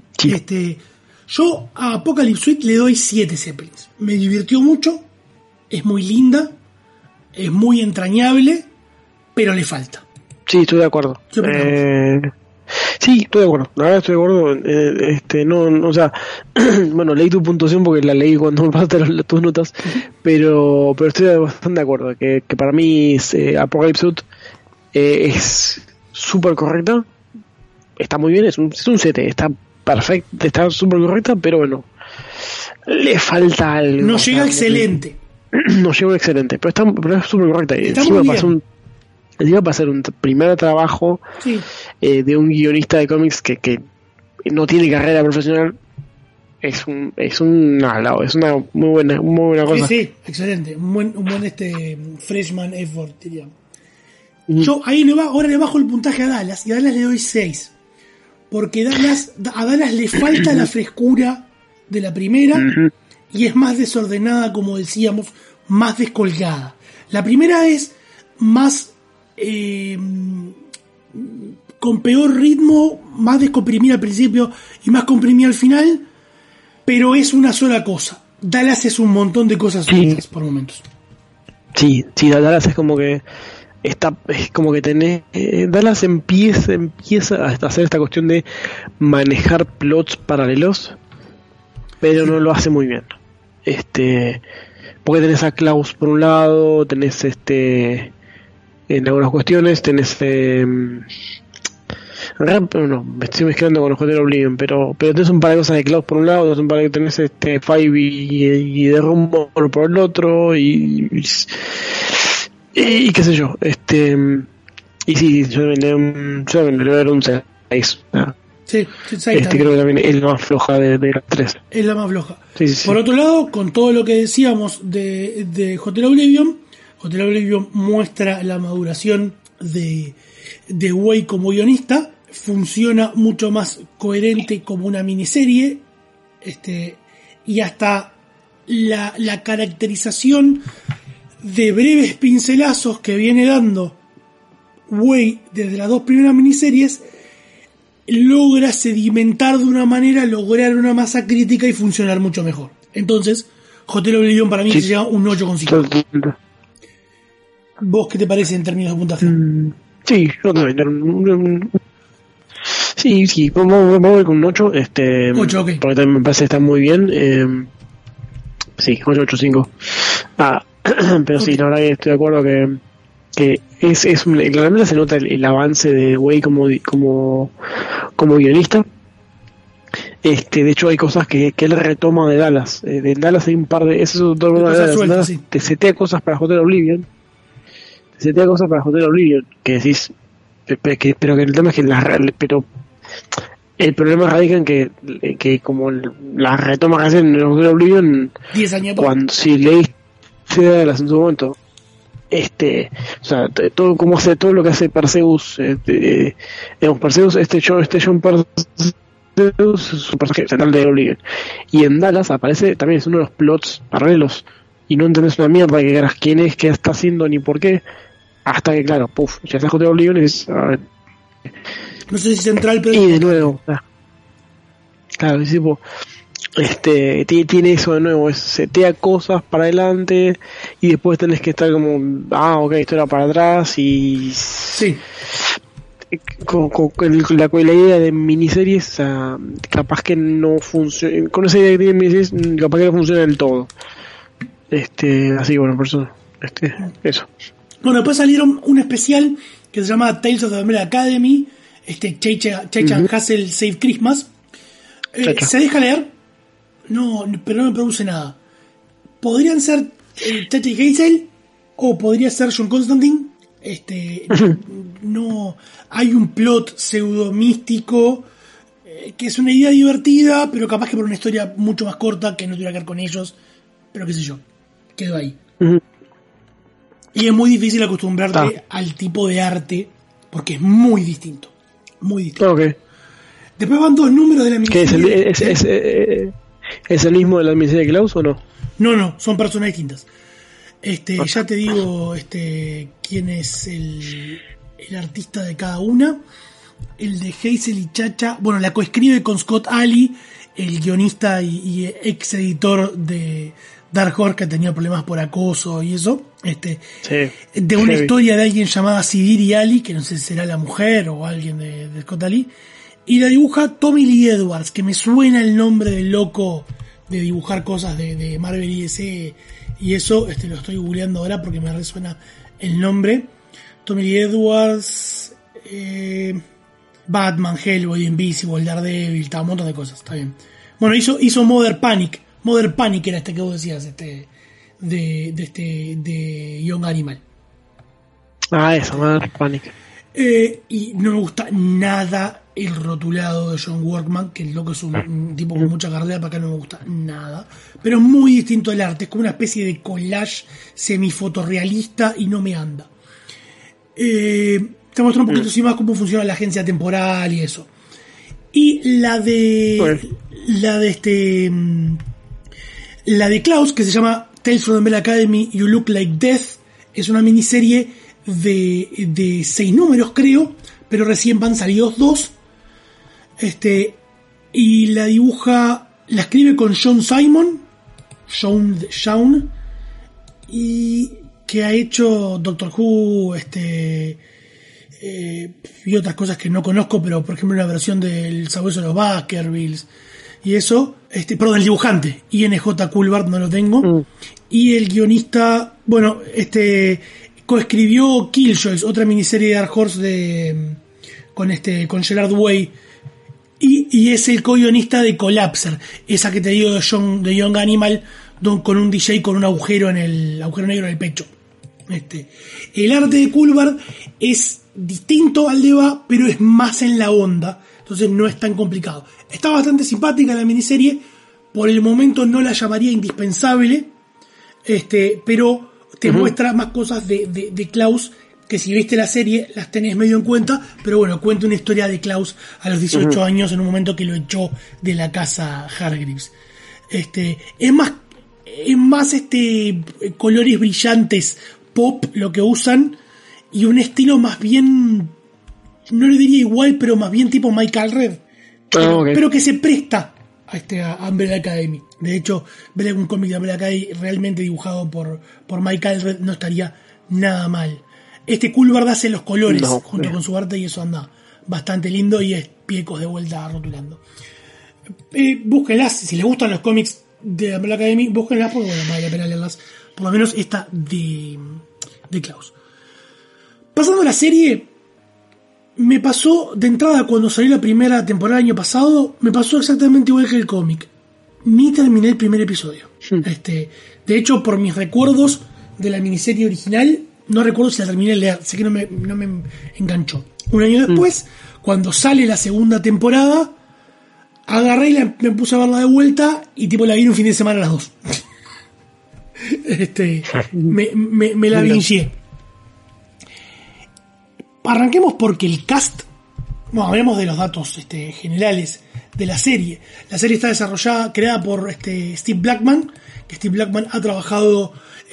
Yo a Apocalypse Suite le doy 7 Zeppelins. Me divirtió mucho, es muy linda, es muy entrañable, pero le falta. Sí, estoy de acuerdo. Sí, estoy de acuerdo. La verdad estoy de acuerdo. O sea, bueno, leí tu puntuación porque la leí cuando me pasaste tus notas, pero estoy bastante de acuerdo que para mí Apocalypse Suite es súper correcta. Está muy bien, es un 7, está perfecto, está súper correcta, pero bueno, le falta algo. No llega excelente. No llega excelente, pero es súper correcta. Encima para hacer un primer trabajo de un guionista de cómics que no tiene carrera profesional, es una muy buena cosa. Sí, excelente. Un buen freshman effort, diría. Yo ahora le bajo el puntaje a Dallas, y a Dallas le doy 6. Porque a Dallas le falta la frescura de la primera, y es más desordenada, como decíamos, más descolgada. La primera es más con peor ritmo, más descomprimida al principio y más comprimida al final, pero es una sola cosa. Dallas es un montón de cosas juntas por momentos. Sí, Dallas es como que es como que tenés Dallas empieza a hacer esta cuestión de manejar plots paralelos, pero no lo hace muy bien. Porque tenés a Klaus por un lado, tenés en algunas cuestiones tenés no, me estoy mezclando con los Hotel Oblivion, pero tenés un par de cosas de Klaus por un lado, tenés Five y de Rumor por el otro, y qué sé yo, y sí, yo le voy a dar un 6. Sí, creo que también es la más floja de las tres. Es la más floja. Sí. Por otro lado, con todo lo que decíamos de Hotel Oblivion muestra la maduración de Way como guionista, funciona mucho más coherente como una miniserie, y hasta la caracterización de breves pincelazos que viene dando Way desde las 2 primeras miniseries logra sedimentar de una manera, lograr una masa crítica y funcionar mucho mejor. Entonces, Hotel Oblivion para mí se lleva un 8,5. ¿Vos qué te parece en términos de puntaje? Sí, yo también. Sí, vamos a ir con un 8. 8, ok. Porque también me parece que está muy bien. Sí, 8.5. Pero okay. Sí, la verdad que estoy de acuerdo que claramente se nota el avance de Way como guionista. De hecho hay cosas que él retoma de Dallas. De Dallas hay un par de... Eso es todo de Dallas. Sí. Te setea cosas para Hotel Oblivion. Que decís... Pero que el tema es que pero el problema radica en que como las retomas que hacen en Hotel Oblivion... 10 años. Cuando si leíste Dallas en su momento... o sea, todo como hace todo lo que hace Perseus, Perseus, John Perseus es un personaje central de Oblivion, y en Dallas aparece también, es uno de los plots paralelos, y no entendés una mierda que caras quién es, qué está haciendo ni por qué, hasta que claro, ya está de Oblivion y dices, a ver, no sé si central, pero y de nuevo, claro, es tipo, tiene eso de nuevo, setea cosas para adelante y después tenés que estar como, ok, esto era para atrás, y sí, con la idea de miniseries, o sea, capaz que no funciona, con esa idea que tiene miniseries, capaz que no funciona del todo. Así, bueno, por eso, eso. Bueno, después salieron un especial que se llama Tales of the Umbrella Academy, Checha Hassel Save Christmas. Se deja leer, pero no me produce nada. Podrían ser Checha y Hazel, o podría ser John Constantine. No hay un plot pseudo místico que es una idea divertida, pero capaz que por una historia mucho más corta que no tuviera que ver con ellos, pero qué sé yo, quedó ahí. Y es muy difícil acostumbrarte al tipo de arte porque es muy distinto. Okay. Después van 2 números de la miniserie. ¿Es el mismo de la miniserie de Klaus o no? No, son personas distintas. Ya te digo quién es el artista de cada una. El de Hazel y Chacha, bueno, la coescribe con Scott Ali, el guionista y ex editor de Dark Horse, que tenía problemas por acoso y eso. De una historia de alguien llamada Sidiri Ali, que no sé si será la mujer o alguien de Scott Ali. Y la dibuja Tommy Lee Edwards, que me suena el nombre del loco de dibujar cosas de Marvel y DC y eso. Lo estoy googleando ahora porque me resuena el nombre. Tommy Lee Edwards, Batman, Hellboy, Invisible, Daredevil, un montón de cosas, está bien. Bueno, hizo Mother Panic era que vos decías, de Young Animal. Eso, Mother Panic. Y no me gusta nada el rotulado de John Workman, que el loco es un tipo con mucha carrera, para acá no me gusta nada, pero es muy distinto el arte, es como una especie de collage semifotorrealista y no me anda. Te muestro un poquito así más cómo funciona la agencia temporal y eso. Y la de Klaus, que se llama Tales from the Umbrella Academy, You Look Like Death, es una miniserie de 6 números, creo, pero recién van salidos 2. Y la escribe con Sean Simon, y que ha hecho Doctor Who, y otras cosas que no conozco, pero por ejemplo una versión del Sabueso de los Baskervilles y eso, perdón, el dibujante INJ Culbert no lo tengo, y el guionista, bueno, coescribió Killjoys, otra miniserie de Dark Horse con Gerard Way, y es el co-guionista de Collapser, esa que te digo de Young Animal, con un DJ con un agujero negro en el pecho. El arte de Culbert es distinto al de Eva, pero es más en la onda, entonces no es tan complicado. Está bastante simpática la miniserie, por el momento no la llamaría indispensable, pero te muestra más cosas de Klaus, que si viste la serie las tenés medio en cuenta, pero bueno, cuenta una historia de Klaus a los 18 años, en un momento que lo echó de la casa Hargreaves. Es más colores brillantes pop lo que usan, y un estilo más bien, no le diría igual, pero más bien tipo Michael Red, pero que se presta a Umbrella Academy. De hecho, ver algún cómic de Umbrella Academy realmente dibujado por Michael Red no estaría nada mal. Culbert hace los colores junto con su arte, y eso anda bastante lindo, y es Piecos de vuelta rotulando. Búsquenlas, si les gustan los cómics de Umbrella Academy, búsquenlas, porque bueno, vale la pena leerlas, por lo menos esta de Klaus. Pasando a la serie, me pasó de entrada cuando salió la primera temporada el año pasado, me pasó exactamente igual que el cómic. Ni terminé el primer episodio. De hecho, por mis recuerdos de la miniserie original, no recuerdo si la terminé de leer, sé que no me enganchó. Un año después, cuando sale la segunda temporada, agarré y me puse a verla de vuelta, y tipo la vi en un fin de semana a las 2. Me la bingeé. Arranquemos porque el cast, bueno, hablemos de los datos generales de la serie. La serie está creada por Steve Blackman, que Steve Blackman ha trabajado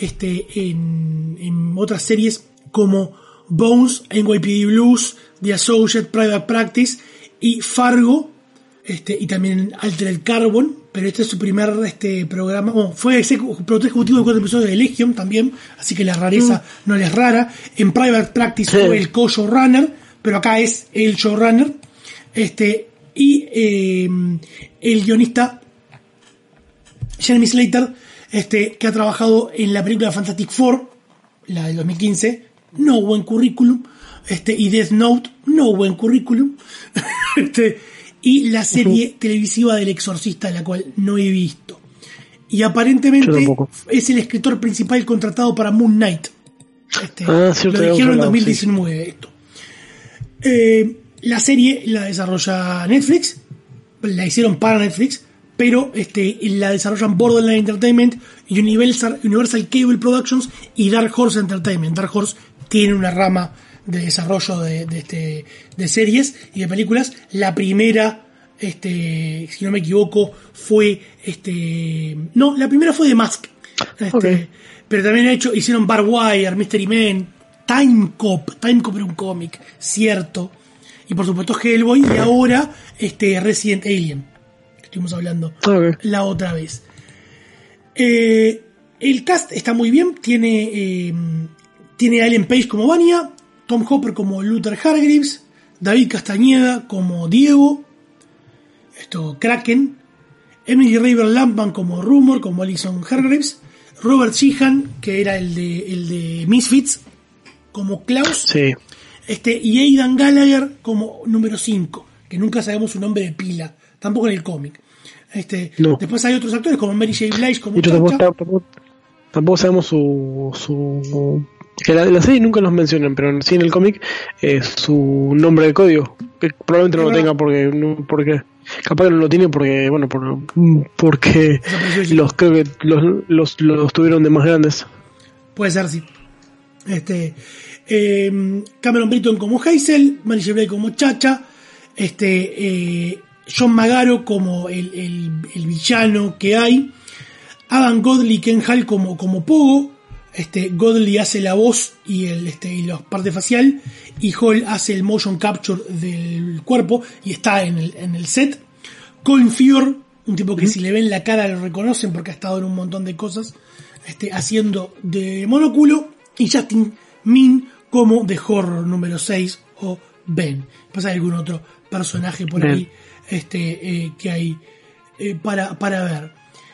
en otras series como Bones, NYPD Blues, The Associate, Private Practice y Fargo, y también Altered Carbon, pero este es su primer programa. Fue productor ejecutivo de 4 episodios de Legion también, así que la rareza no le es rara. En Private Practice fue el co-showrunner, pero acá es el showrunner. Y el guionista Jeremy Slater, que ha trabajado en la película Fantastic Four, la del 2015, no buen currículum, y Death Note, no buen currículum, y la serie televisiva del Exorcista, la cual no he visto. Y aparentemente es el escritor principal contratado para Moon Knight. Lo dijeron en 2019 esto. La serie la desarrolla Netflix, la hicieron para Netflix, pero la desarrollan Borderline Entertainment, Universal Cable Productions y Dark Horse Entertainment. Dark Horse tiene una rama de desarrollo de series y de películas. La primera, si no me equivoco, fue la primera fue The Mask. Pero también hicieron Barbed Wire, Mystery Men, Time Cop era un cómic, cierto, y por supuesto Hellboy, y ahora Resident Alien, que estuvimos hablando la otra vez. El cast está muy bien, tiene a Ellen Page como Vanya, Tom Hopper como Luther Hargreaves, David Castañeda como Diego, Kraken, Emily Raver Lampman como Rumor, como Alison Hargreaves, Robert Sheehan, que era el de Misfits, como Klaus, y Aidan Gallagher como número 5, que nunca sabemos su nombre de pila, tampoco en el cómic. No. Después hay otros actores como Mary J. Blige como Chacha. Tampoco sabemos su Que la serie nunca los mencionan, pero sí en el cómic su nombre de código, que probablemente no lo tenga porque capaz que no lo tiene porque creo que los tuvieron de más grandes. Puede ser, sí. Cameron Britton como Hazel, Mary Blake como Chacha, John Magaro como el villano que hay, Adam Godley y Ken Hall como Pogo. Godley hace la voz y la parte facial, y Hall hace el motion capture del cuerpo y está en el set. Colin Feore, un tipo que si le ven la cara lo reconocen porque ha estado en un montón de cosas, haciendo de Monóculo, y Justin Min como The Horror número 6 o Ben. Pasa algún otro personaje por ahí que hay para ver.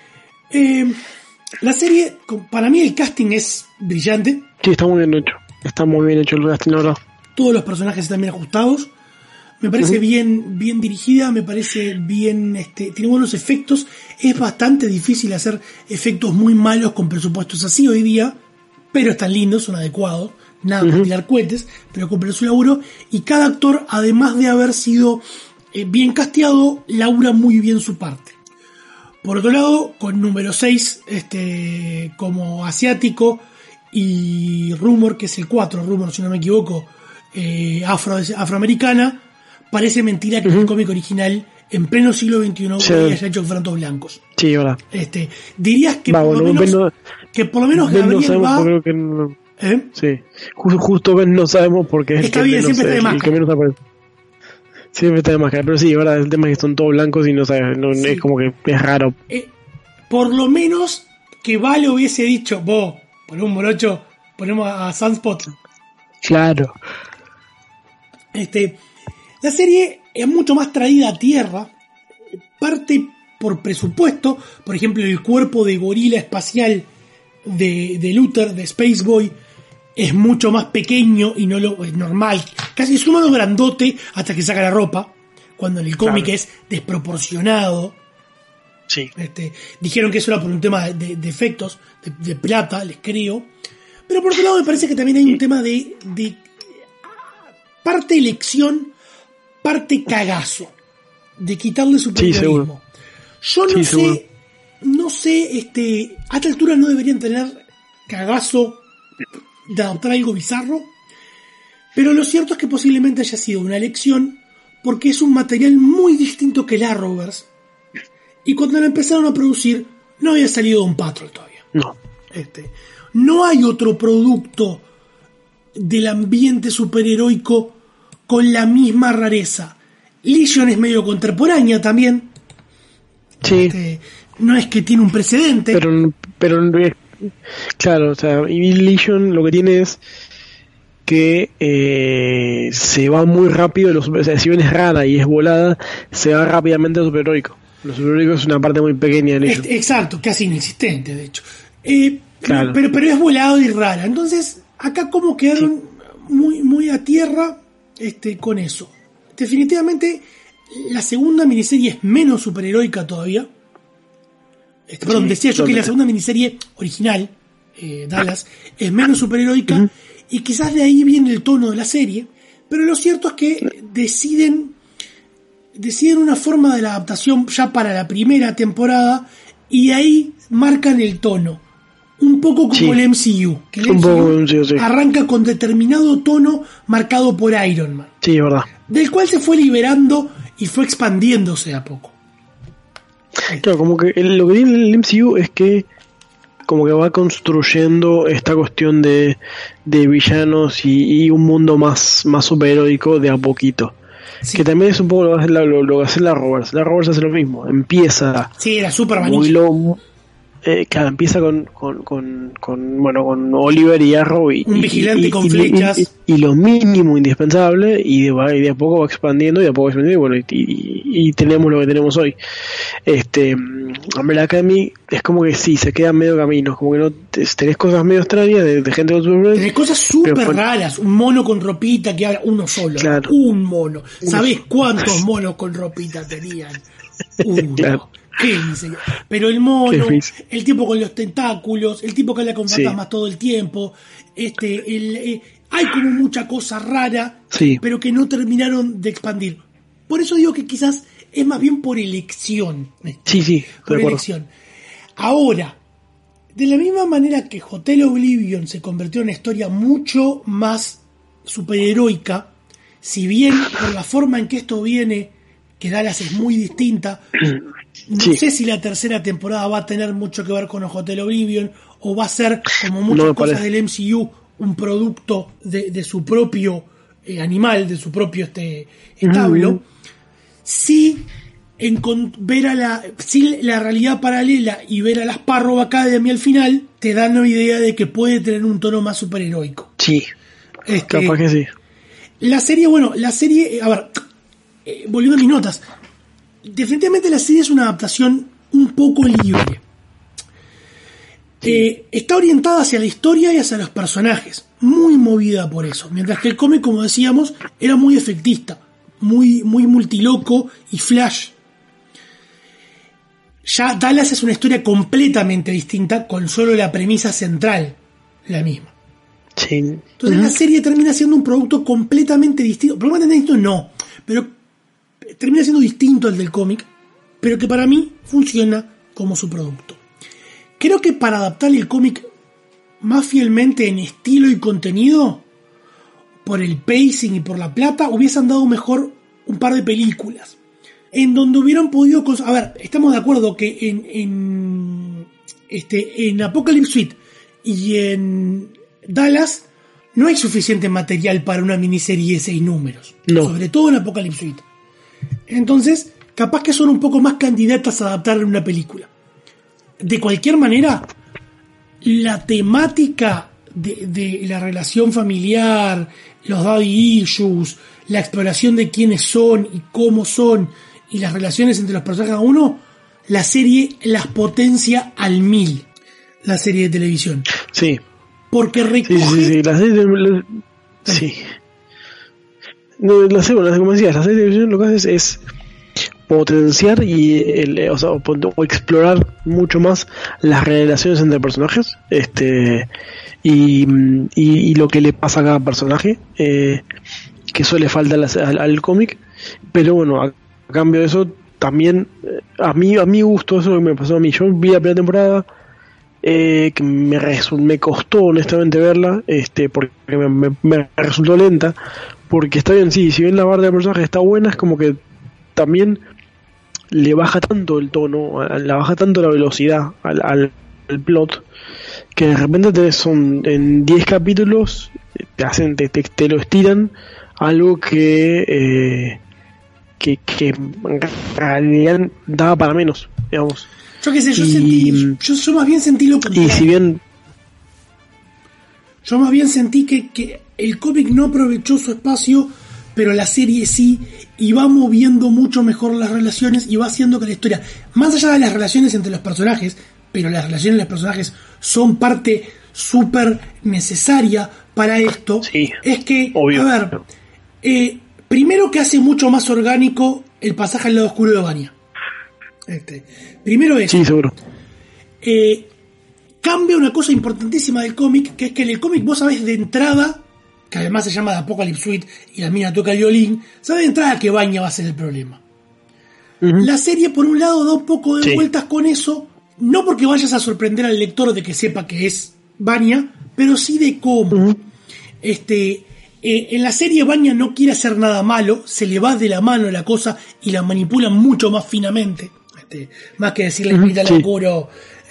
La serie, para mí el casting es brillante. Sí, está muy bien hecho. Está muy bien hecho el casting, la verdad. Todos los personajes están bien ajustados. Me parece bien dirigida, me parece bien, tiene buenos efectos. Es bastante difícil hacer efectos muy malos con presupuestos así hoy día, pero están lindos, son adecuados. Nada para tirar cohetes, pero cumple su laburo. Y cada actor, además de haber sido bien casteado, labura muy bien su parte. Por otro lado, con número 6 como asiático, y Rumor, que es el 4, Rumor si no me equivoco, afroamericana, parece mentira que el cómic original en pleno siglo XXI haya hecho frantos blancos. Sí, verdad. Dirías que, por lo menos Gabriel va... Creo que no. Sí, justo Ben no sabemos porque es está bien, siempre está de máscara. El que menos aparece. Siempre está de máscara, pero sí, ahora el tema es que son todos blancos y no sabes, sí. Es como que es raro. Por lo menos que Vale hubiese dicho, vos, por un morocho, ponemos a Sunspot. Claro. La serie es mucho más traída a tierra, parte por presupuesto. Por ejemplo, el cuerpo de gorila espacial de Luther, de Space Boy, es mucho más pequeño y no lo es normal. Casi es un humano grandote hasta que saca la ropa, cuando en el cómic es desproporcionado. Sí. Dijeron que eso era por un tema de efectos, de plata, les creo. Pero por otro lado me parece que también hay un tema de parte elección, parte cagazo, de quitarle su protagonismo. Yo no sé, a esta altura no deberían tener cagazo de adoptar algo bizarro, pero lo cierto es que posiblemente haya sido una elección porque es un material muy distinto que el Arrowverse, y cuando lo empezaron a producir no había salido un Patrol todavía. No hay otro producto del ambiente superheroico con la misma rareza. Legion es medio contemporánea también. Sí. No es que tiene un precedente. Pero claro, o sea, y Legion lo que tiene es que se va muy rápido, o sea, si bien es rara y es volada, se va rápidamente a superheroico. Lo superheroico es una parte muy pequeña de Legion. Exacto, casi inexistente, de hecho. Claro. Pero es volado y rara. Entonces, acá como quedaron muy a tierra con eso. Definitivamente, la segunda miniserie es menos superheroica todavía. Perdón, decía yo que la segunda miniserie original, Dallas, es menos superheroica, y quizás de ahí viene el tono de la serie, pero lo cierto es que deciden una forma de la adaptación ya para la primera temporada, y ahí marcan el tono. Un poco como el MCU, que el MCU arranca con determinado tono marcado por Iron Man. Sí, verdad. Del cual se fue liberando y fue expandiéndose a poco. Claro, como que lo que tiene el MCU es que como que va construyendo esta cuestión de villanos y un mundo más superheroico de a poquito. Sí. Que también es un poco lo que hace la Roberts. La Roberts hace lo mismo. Empieza. Sí, era súper manilla. Claro, empieza con Oliver y Arrow un vigilante con flechas y lo mínimo indispensable, y de a poco va expandiendo y tenemos lo que tenemos hoy. Umbrella Academy es como que sí, se queda medio camino, como que no tenés cosas medio extrañas de gente con superpoderes. Tenés cosas súper raras, un mono con ropita que habla uno solo, claro. Un mono. ¿Sabés cuántos monos con ropita tenían? Claro. ¿Qué dice? Pero el mono, el tipo con los tentáculos, el tipo que habla con fantasmas todo el tiempo, hay como mucha cosa rara, pero que no terminaron de expandir. Por eso digo que quizás es más bien por elección. Por elección. Ahora, de la misma manera que Hotel Oblivion se convirtió en una historia mucho más superheroica, si bien por la forma en que esto viene, que Dallas es muy distinta, no sé si la tercera temporada va a tener mucho que ver con Hotel Oblivion o va a ser, como muchas cosas del MCU, un producto de su propio animal, de su propio establo. Sí, ver la realidad paralela y ver a la Sparrow Academy al final te dan una idea de que puede tener un tono más superheroico. Capaz que sí. La serie, a ver, volviendo a mis notas, definitivamente la serie es una adaptación un poco libre. Está orientada hacia la historia y hacia los personajes, muy movida por eso, mientras que el cómic, como decíamos, era muy efectista, muy multiloco y flash. Ya Dallas es una historia completamente distinta, con solo la premisa central la misma. Entonces la serie termina siendo un producto completamente distinto. Probablemente distinto no, pero termina siendo distinto al del cómic, pero que para mí funciona como su producto. Creo que para adaptar el cómic más fielmente en estilo y contenido, por el pacing y por la plata, hubiesen dado mejor un par de películas en donde hubieran podido... A ver, estamos de acuerdo que en Apocalypse Suite y en Dallas no hay suficiente material para una miniserie de 6 números, sobre todo en Apocalypse Suite. Entonces, capaz que son un poco más candidatas a adaptar en una película. De cualquier manera, la temática de la relación familiar, los daddy issues, la exploración de quiénes son y cómo son, y las relaciones entre los personajes cada uno, la serie las potencia al 1000. La serie de televisión. Porque recoge... La serie como decías, la serie de televisión lo que hace es potenciar o explorar mucho más las relaciones entre personajes, y lo que le pasa a cada personaje, que suele faltar al cómic. Pero bueno, a cambio de eso, también a mí gustó eso que me pasó a mí. Yo vi la primera temporada, que me costó honestamente verla, porque me resultó lenta, porque está bien, si bien la parte del personaje está buena, es como que también le baja tanto el tono, le baja tanto la velocidad al plot, que de repente en 10 capítulos te lo estiran, algo que en realidad daba para menos, digamos. Yo qué sé, yo más bien sentí lo contrario. Y si bien... Yo más bien sentí que el cómic no aprovechó su espacio, pero la serie sí, y va moviendo mucho mejor las relaciones y va haciendo que la historia, más allá de las relaciones entre los personajes, pero las relaciones de los personajes son parte súper necesaria para esto, es que, obvio. A ver, primero que hace mucho más orgánico el pasaje al lado oscuro de Vanya. Primero eso. Sí, seguro. Cambia una cosa importantísima del cómic, que es que en el cómic vos sabés de entrada, que además se llama The Apocalypse Suite y la mina toca el violín, sabés de entrada que Vanya va a ser el problema. La serie por un lado da un poco de vueltas con eso, no porque vayas a sorprender al lector de que sepa que es Vanya, pero sí de cómo. En la serie Vanya no quiere hacer nada malo, se le va de la mano la cosa y la manipulan mucho más finamente, más que decirle invita al oscuro.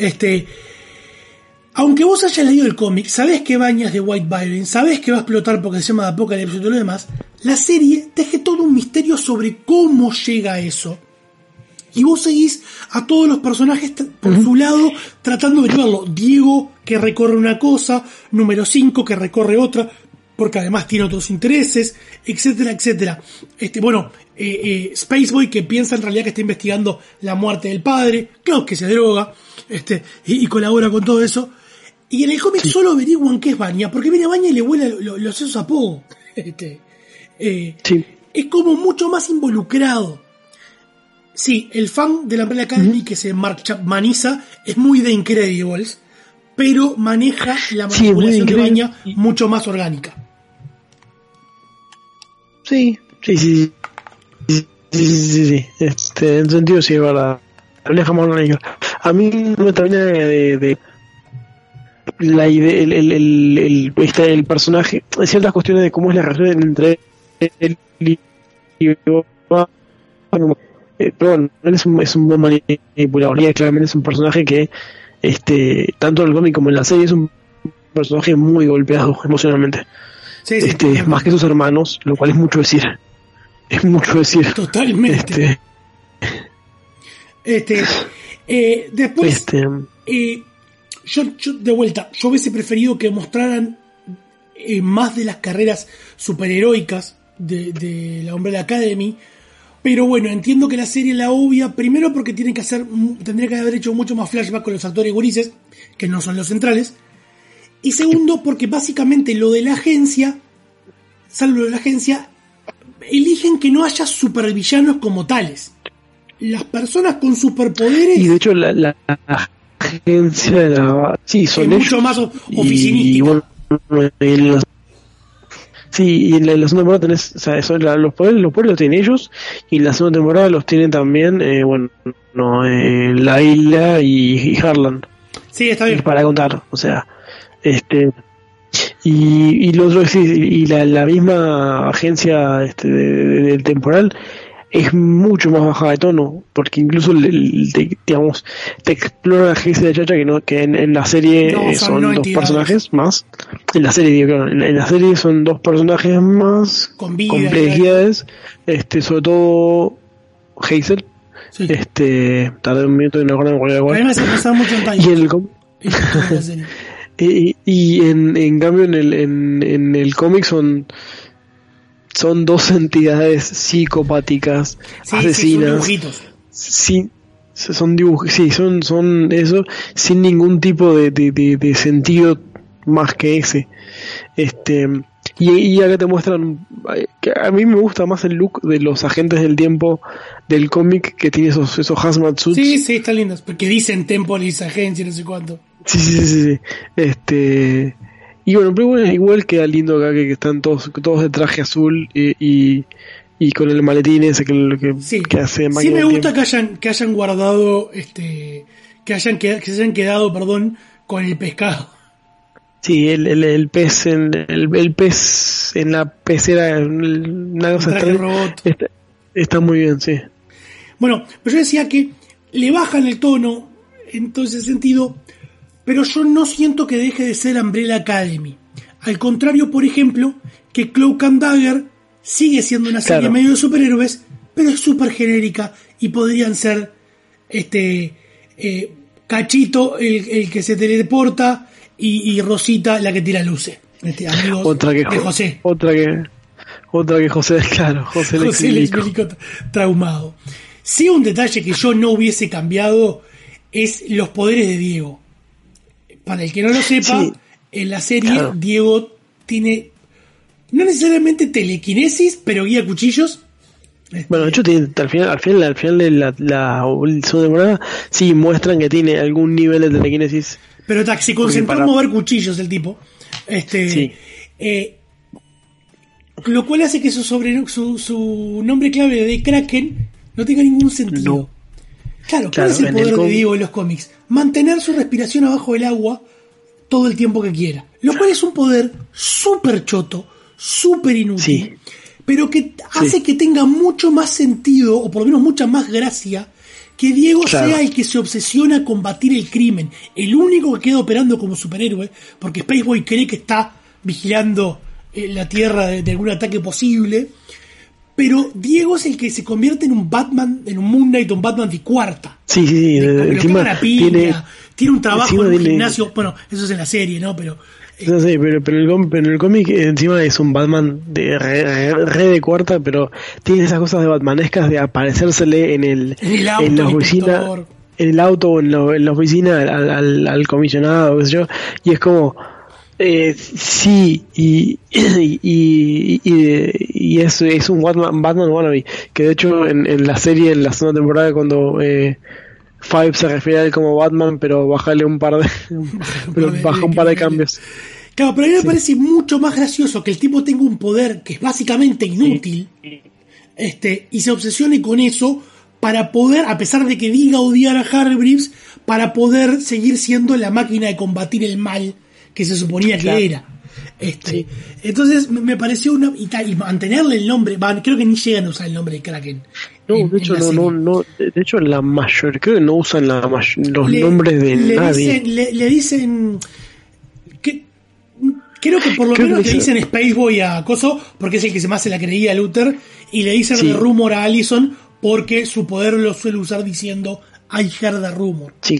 Aunque vos hayas leído el cómic, sabés que Vanya es de White Violin, sabés que va a explotar porque se llama The Apocalypse y todo lo demás, la serie teje todo un misterio sobre cómo llega a eso. Y vos seguís a todos los personajes por su lado tratando de averiguarlo. Diego, que recorre una cosa, número 5, que recorre otra, porque además tiene otros intereses, etcétera, etcétera. Spaceboy, que piensa en realidad que está investigando la muerte del padre, Klaus, que se droga, y colabora con todo eso. Y en el cómic solo averiguan qué es Vanya, porque viene Vanya y le vuela los sesos a Pogo. Es como mucho más involucrado. Sí, el fan de la Umbrella Academy que se Mark Chapmaniza es muy de Incredibles, pero maneja la manipulación de Baña mucho más orgánica. Sí. En ese sentido sí es verdad. Maneja más orgánica. A mí no me termina de la idea, el personaje, hay ciertas cuestiones de cómo es la relación entre él y pero bueno, él es un buen manipulador y claramente es un personaje que tanto en el cómic como en la serie es un personaje muy golpeado emocionalmente. Sí, más que sus hermanos, lo cual es mucho decir. Totalmente. Después yo de vuelta, yo hubiese preferido que mostraran más de las carreras superheroicas de la Umbrella Academy, pero bueno, entiendo que la serie la obvia, primero porque tendría que haber hecho mucho más flashback con los actores gurises, que no son los centrales, y segundo porque básicamente lo de la agencia, salvo lo de la agencia, eligen que no haya supervillanos como tales. Las personas con superpoderes, y de hecho la agencia son es mucho más oficinística. Y en la segunda temporada tenés, o sea, los poderes los tienen ellos, y en la segunda temporada los tienen también Laila y Harlan. Sí, está bien. Para contar, o sea, y lo otro es, y la misma agencia del temporal es mucho más bajada de tono, porque incluso te explora la agencia de Chacha que en la serie son dos personajes más. En la serie, en la serie son dos personajes más con vida, complejidades, sobre todo Hazel. Sí. Tardé un minuto en acordarme cuál era cuál. Además se pasa mucho en time. Y en cambio en el cómic son dos entidades psicopáticas, asesinas. Son dibujos. Son eso, sin ningún tipo de sentido más que ese. Y acá te muestran que a mí me gusta más el look de los agentes del tiempo del cómic, que tiene esos hazmat suits. Sí, están lindos, porque dicen Temporis, agencia, no sé cuánto. Sí. Y bueno, pero bueno, igual queda lindo acá que están todos de traje azul y con el maletín ese que hace Máquina. Sí, me gusta que hayan guardado, que se hayan quedado, con el pescado. Sí, el pez el pez en la pecera, una cosa robot. Está muy bien, sí. Bueno, pero yo decía que le bajan el tono en todo ese sentido, pero yo no siento que deje de ser Umbrella Academy. Al contrario, por ejemplo, que Cloak and Dagger sigue siendo una serie medio de superhéroes, pero es súper genérica y podrían ser Cachito el que se teleporta y Rosita la que tira luces. Amigos de José. Otra que José, claro. José Lex traumado. Sí, un detalle que yo no hubiese cambiado es los poderes de Diego. Para el que no lo sepa, en la serie Diego tiene no necesariamente telequinesis, pero guía cuchillos. Bueno, de hecho al final de la segunda temporada sí muestran que tiene algún nivel de telequinesis. Pero se concentró en mover cuchillos el tipo. Lo cual hace que su nombre clave de Kraken no tenga ningún sentido. No. Claro, ¿cuál es el poder de Diego en los cómics? Mantener su respiración abajo del agua todo el tiempo que quiera. Lo cual es un poder súper choto, súper inútil, pero que hace que tenga mucho más sentido, o por lo menos mucha más gracia, que Diego sea el que se obsesiona a combatir el crimen, el único que queda operando como superhéroe, porque Spaceboy cree que está vigilando la Tierra de algún ataque posible, pero Diego es el que se convierte en un Batman, en un Moon Knight, un Batman de cuarta. Sí. Encima tiene un trabajo en un gimnasio, bueno, eso es en la serie, ¿no? Pero no sé, pero en el cómic encima es un Batman de re de cuarta, pero tiene esas cosas de batmanescas de aparecérsele en la oficina, en el auto o en la oficina al comisionado, qué sé yo, y es como Sí, y es un Batman wannabe, que de hecho en la serie, en la segunda temporada, cuando Five se refiere a él como Batman, pero bájale un par de cambios. Claro, pero a mí me parece mucho más gracioso que el tipo tenga un poder que es básicamente inútil, y se obsesione con eso para poder, a pesar de que diga odiar a Hargreaves, para poder seguir siendo la máquina de combatir el mal que se suponía que era. Entonces me pareció y mantenerle el nombre, creo que ni llegan a usar el nombre de Kraken. No, de hecho de hecho la mayor, creo que no usan los nombres de nadie. Le dicen que creo que por lo menos le dicen Spaceboy a Coso, porque es el que se más se la creía a Luther, y le dicen The Rumor a Allison porque su poder lo suele usar diciendo I heard the rumor. Sí.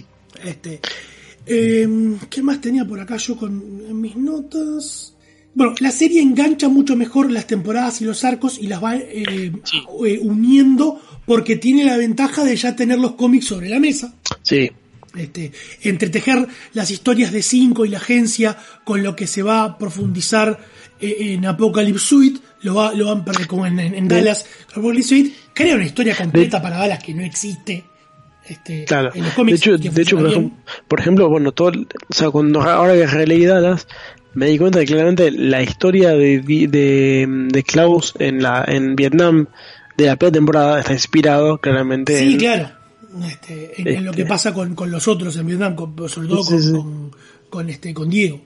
¿Qué más tenía por acá yo en mis notas? Bueno, la serie engancha mucho mejor las temporadas y los arcos y las va uniendo porque tiene la ventaja de ya tener los cómics sobre la mesa. Sí. Entretejer las historias de 5 y la agencia con lo que se va a profundizar en Apocalypse Suite, lo van como en Dallas. Apocalypse Suite crea una historia completa para Dallas que no existe. Claro. En los cómics, de hecho por ejemplo, bueno, ahora que releí Dallas, me di cuenta de que claramente la historia de Klaus en Vietnam de la primera temporada está inspirado claramente claro, en lo que pasa con los otros en Vietnam, sobre todo con Diego.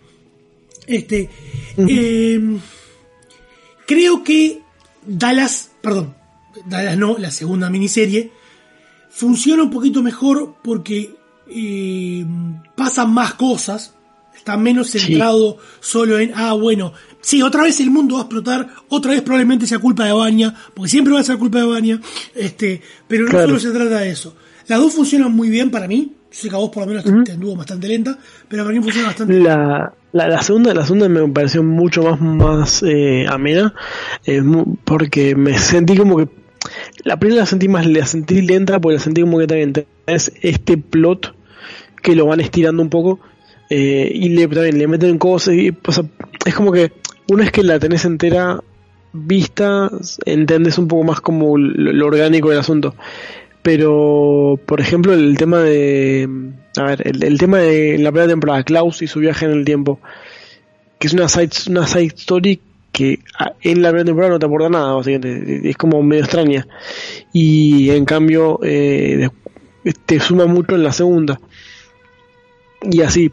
Creo que Dallas no, la segunda miniserie funciona un poquito mejor porque pasan más cosas, está menos centrado solo en otra vez el mundo va a explotar, otra vez probablemente sea culpa de Vanya, porque siempre va a ser culpa de Vanya, pero no solo se trata de eso. Las dos funcionan muy bien para mí. Yo sé que a vos por lo menos te anduvo bastante lenta, pero para mí funciona bastante bien. La segunda me pareció mucho más amena, porque me sentí como que la primera la sentí lenta, porque la sentí como que también tenés este plot que lo van estirando un poco, y también le meten cosas, y es como que una vez que la tenés entera vista, entendés un poco más como lo orgánico del asunto. Pero, por ejemplo, el tema de el tema de la primera temporada, Klaus y su viaje en el tiempo, que es una side story que en la primera temporada no te aporta nada, básicamente, es como medio extraña, y en cambio te suma mucho en la segunda, y así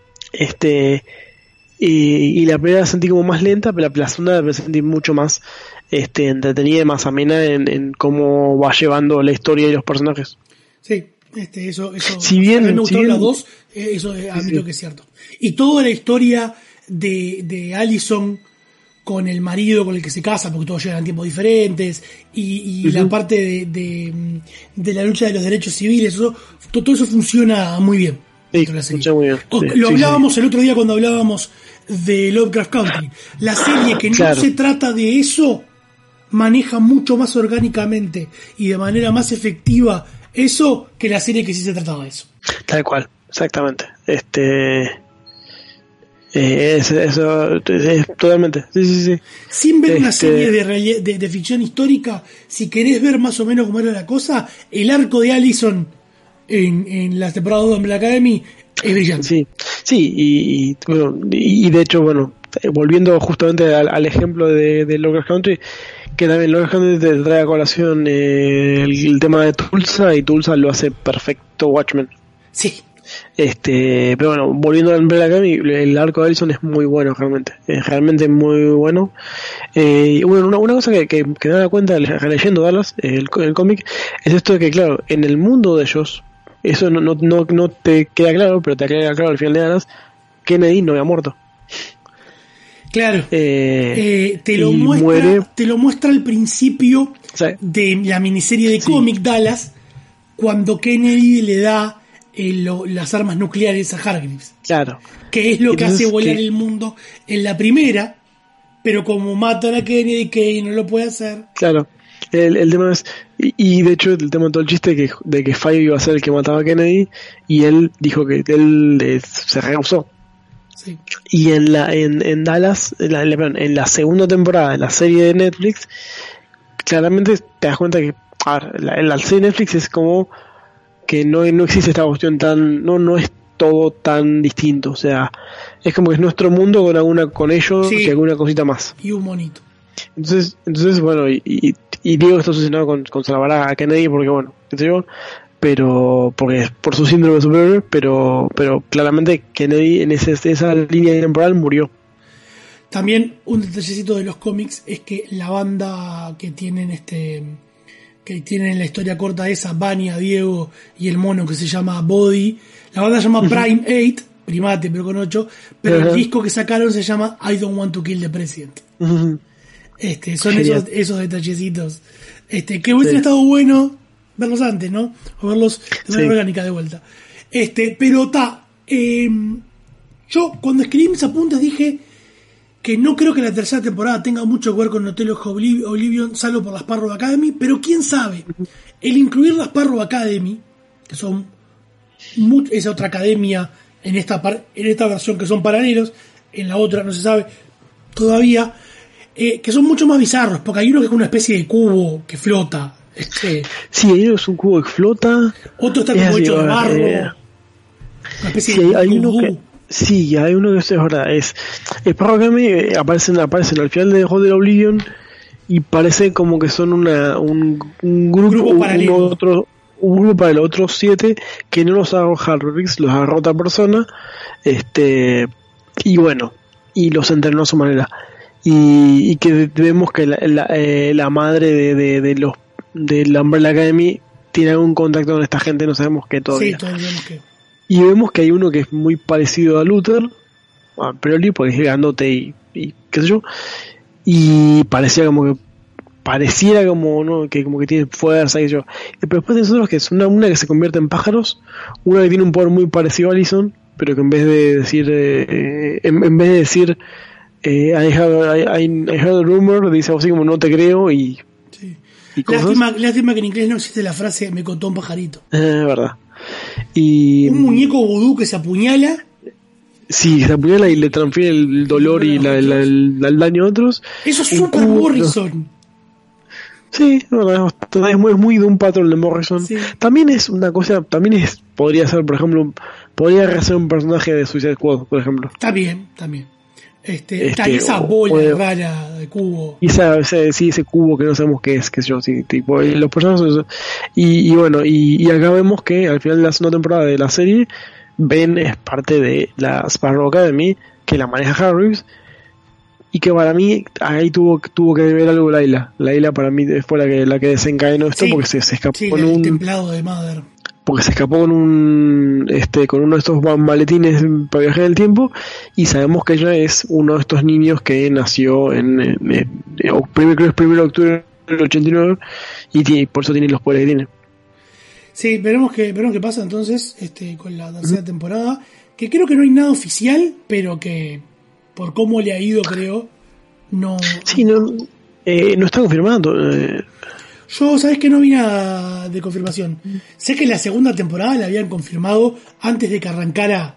y la primera la sentí como más lenta, pero la segunda la sentí mucho más entretenida y más amena en cómo va llevando la historia y los personajes. Sí, eso si bien me gustó las bien, dos, eso admito que es cierto. Y toda la historia de Allison con el marido con el que se casa, porque todos llegan a tiempos diferentes, y la parte de la lucha de los derechos civiles, todo eso funciona muy bien. Funciona muy bien. Lo hablábamos el otro día cuando hablábamos de Lovecraft Country. La serie que no se trata de eso maneja mucho más orgánicamente y de manera más efectiva eso que la serie que sí se trataba de eso. Tal cual, exactamente. Eso totalmente. Sí. Sin ver una serie de ficción histórica, si querés ver más o menos cómo era la cosa, el arco de Allison en la temporada 2 de Umbrella Academy es brillante. Sí, y de hecho, bueno, volviendo justamente al ejemplo de Lovecraft Country, que también Lovecraft Country te trae a colación el tema de Tulsa, y Tulsa lo hace perfecto Watchmen. Sí. Pero bueno, volviendo a Umbrella Academy, el arco de Allison es muy bueno, realmente. Es realmente muy bueno. Y bueno, una cosa que me da cuenta releyendo Dallas, el cómic, es esto de que, claro, en el mundo de ellos, eso no te queda claro, pero te queda claro al final de Dallas, Kennedy no había muerto. Claro. Te lo muestra al principio de la miniserie de cómic Dallas, cuando Kennedy le da las armas nucleares a Hargreaves. Claro. Que es lo que hace volar el mundo en la primera, pero como matan a Kennedy no lo puede hacer. Claro. El tema es, y de hecho el tema de todo el chiste de que Five iba a ser el que mataba a Kennedy, y él dijo que él se rehusó. Sí. Y en Dallas, en la segunda temporada de la serie de Netflix, claramente te das cuenta que la serie de Netflix es como que no existe esta cuestión no es todo tan distinto, o sea, es como que es nuestro mundo con ellos y alguna cosita más. Y un monito. Entonces bueno, y digo que está asociado con salvar a Kennedy porque bueno, qué sé yo, pero porque es por su síndrome de superhéroe, pero claramente Kennedy en esa línea temporal murió. También un detallecito de los cómics es que la banda que tienen en la historia corta esa, Vania, Diego y el mono que se llama Body, la banda se llama Prime 8, primate pero con 8, pero el disco que sacaron se llama I Don't Want to Kill the President. Son esos detallecitos que hubiesen estado bueno verlos antes, ¿no? O verlos de manera orgánica de vuelta. Pero yo cuando escribí mis apuntes dije que no creo que la tercera temporada tenga mucho que ver con Hotel of Oblivion, salvo por la Sparrow Academy, pero quién sabe, el incluir la Sparrow Academy, que son esa otra academia en esta versión que son paralelos, en la otra no se sabe todavía, que son mucho más bizarros, porque hay uno que es una especie de cubo que flota. Sí, hay uno que es un cubo que flota. Otro está como hecho de barro. Una especie de hay uno que... Sí, hay uno que es verdad. El Sparrow Academy aparecen al final de Hotel Oblivion y parece como que son un grupo paralelo. Un grupo para los otros 7 que no los agarró Harrix, los agarró otra persona, y bueno, y los entrenó a su manera. Y que vemos que la madre de la Umbrella Academy tiene algún contacto con esta gente, no sabemos qué todavía. Sí, todavía vemos que. Y vemos que hay uno que es muy parecido a Luther, a Prioli, porque es grandote y qué sé yo, y pareciera como ¿no? que como que tiene fuerza y yo. Pero después de nosotros que es una que se convierte en pájaros, una que tiene un poder muy parecido a Allison, pero que en vez de decir I heard a rumor, dice algo así como no te creo y lástima que en inglés no existe la frase me contó un pajarito. Verdad. Y un muñeco vudú que se apuñala. Sí, se apuñala y le transfiere el dolor y el daño a otros. Eso es Super Morrison. Sí, es muy de un patrón de Morrison. Sí. También es una cosa, podría ser, por ejemplo, podría ser un personaje de Suicide Squad, por ejemplo. También. Esa bola rara de cubo. Y ese cubo que no sabemos qué es, tipo, los personajes. Y bueno, y acá vemos que al final de la segunda temporada de la serie, Ben es parte de la Sparrow Academy, que la maneja Harris. Y que para mí ahí tuvo que ver algo Layla. Layla para mí fue la que desencadenó esto, porque se escapó con un templado de Mother. Porque se escapó con uno de estos maletines para viajar en el tiempo, y sabemos que ella es uno de estos niños que nació creo que es 1 de octubre del 89 y por eso tiene los poderes que tiene. Sí, veremos qué pasa entonces con la tercera temporada, que creo que no hay nada oficial, pero que por cómo le ha ido, creo, no... Sí, no está confirmado. Yo, ¿sabes que no vi nada de confirmación? Sé que la segunda temporada la habían confirmado antes de que arrancara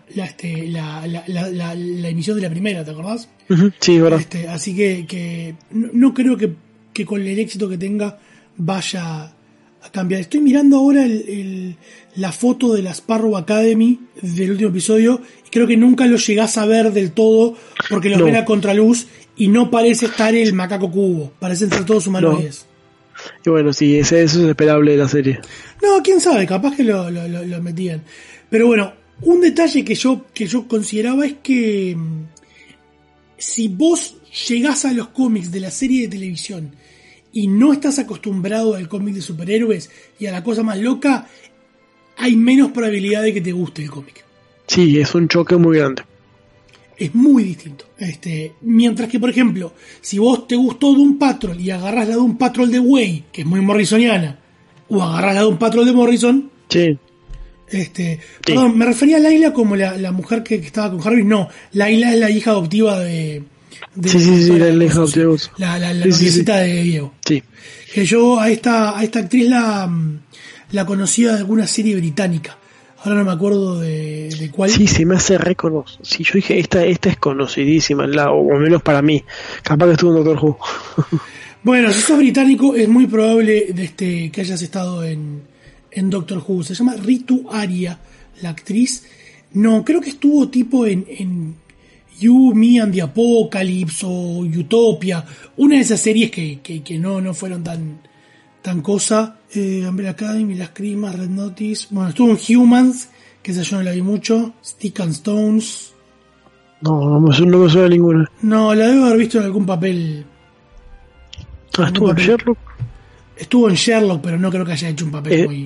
la emisión de la primera, ¿te acordás? Sí, verdad. Así que no creo que con el éxito que tenga vaya a cambiar. Estoy mirando ahora la foto de la Sparrow Academy del último episodio y creo que nunca lo llegás a ver del todo porque los ven a contraluz y no parece estar el macaco cubo, parecen ser todos humanoides. Y bueno, sí, eso es esperable de la serie. No, quién sabe, capaz que lo metían. Pero bueno, un detalle que yo consideraba es que si vos llegás a los cómics de la serie de televisión y no estás acostumbrado al cómic de superhéroes y a la cosa más loca, hay menos probabilidad de que te guste el cómic. Sí, es un choque muy grande. Es muy distinto. Mientras que, por ejemplo, si vos te gustó Doom Patrol y agarrás la Doom Patrol de Way, que es muy morrisoniana, o agarrás la Doom Patrol de Morrison... Sí. Perdón, me refería a Layla como la mujer que estaba con Harvey. No, Layla es la hija adoptiva de sí, la hija adoptiva. La noviecita de Diego. Sí. Que yo a esta actriz la conocía de alguna serie británica. Ahora no me acuerdo de cuál. Sí, se me hace reconocido. Sí, yo dije, esta es conocidísima, o al menos para mí. Capaz que estuvo en Doctor Who. Bueno, si sos británico, es muy probable que hayas estado en Doctor Who. Se llama Ritu Aria, la actriz. No, creo que estuvo tipo en You, Me and the Apocalypse o Utopia. Una de esas series que no fueron tan cosa. Umbrella Academy, Las Crimas, Red Notice. Bueno, estuvo en Humans, que esa yo no la vi mucho. Stick and Stones. No me suena ninguna. No, la debo haber visto en algún papel. ¿Estuvo en Sherlock? Estuvo en Sherlock, pero no creo que haya hecho un papel muy...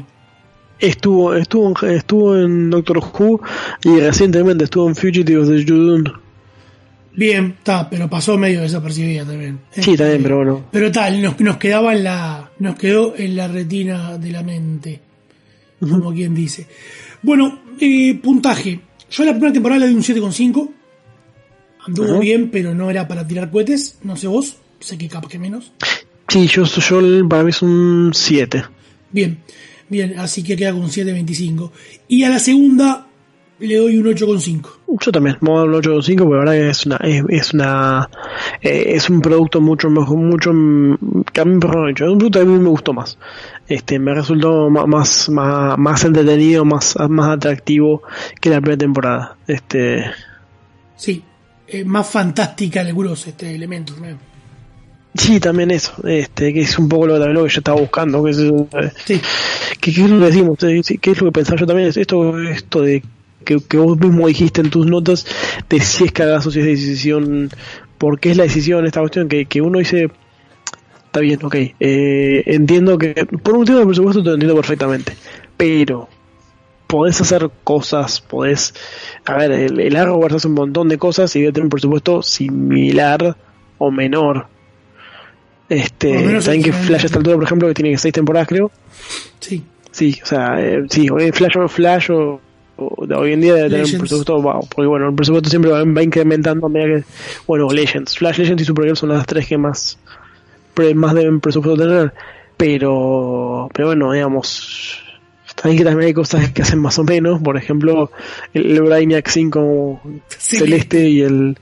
Estuvo en Doctor Who y recientemente estuvo en Fugitives de Judun. Bien, pero pasó medio desapercibida también. Sí, también, pero bueno. Pero nos quedó en la retina de la mente, como quien dice. Bueno, puntaje. Yo la primera temporada le di un 7,5. Anduvo bien, pero no era para tirar cohetes. No sé vos, sé que capaz que menos. Sí, yo para mí es un 7. Bien, así que queda con 7,25. Y a la segunda le doy un 8,5. Yo también, me voy a dar un 8,5 porque la verdad que es un producto mucho mejor, que a mí, perdón, es un producto que a mí me gustó más. Me resultó más entretenido, más atractivo que la primera temporada. Sí, más fantástica algunos elementos, ¿no? Sí, también eso, que es un poco lo que yo estaba buscando, que es lo que decimos, que es lo que pensaba yo también, es esto de que vos mismo dijiste en tus notas, de si es cagazo, si es decisión, por qué es la decisión, esta cuestión, que uno dice, está bien, ok, entiendo que, por un tema de presupuesto te lo entiendo perfectamente, pero podés hacer cosas, el Arrowverse hace un montón de cosas y debe tener un presupuesto similar o menor. Saben que Flash a esta altura, por ejemplo, que tiene 6 temporadas, creo. Sí, o sea, Flash o hoy en día debe tener un presupuesto, porque bueno, el presupuesto siempre va incrementando a medida que, bueno, Flash Legends y Supergirl son las 3 que más deben presupuesto tener, pero bueno, digamos, también hay cosas que hacen más o menos, por ejemplo, el Brainiac 5 celeste y el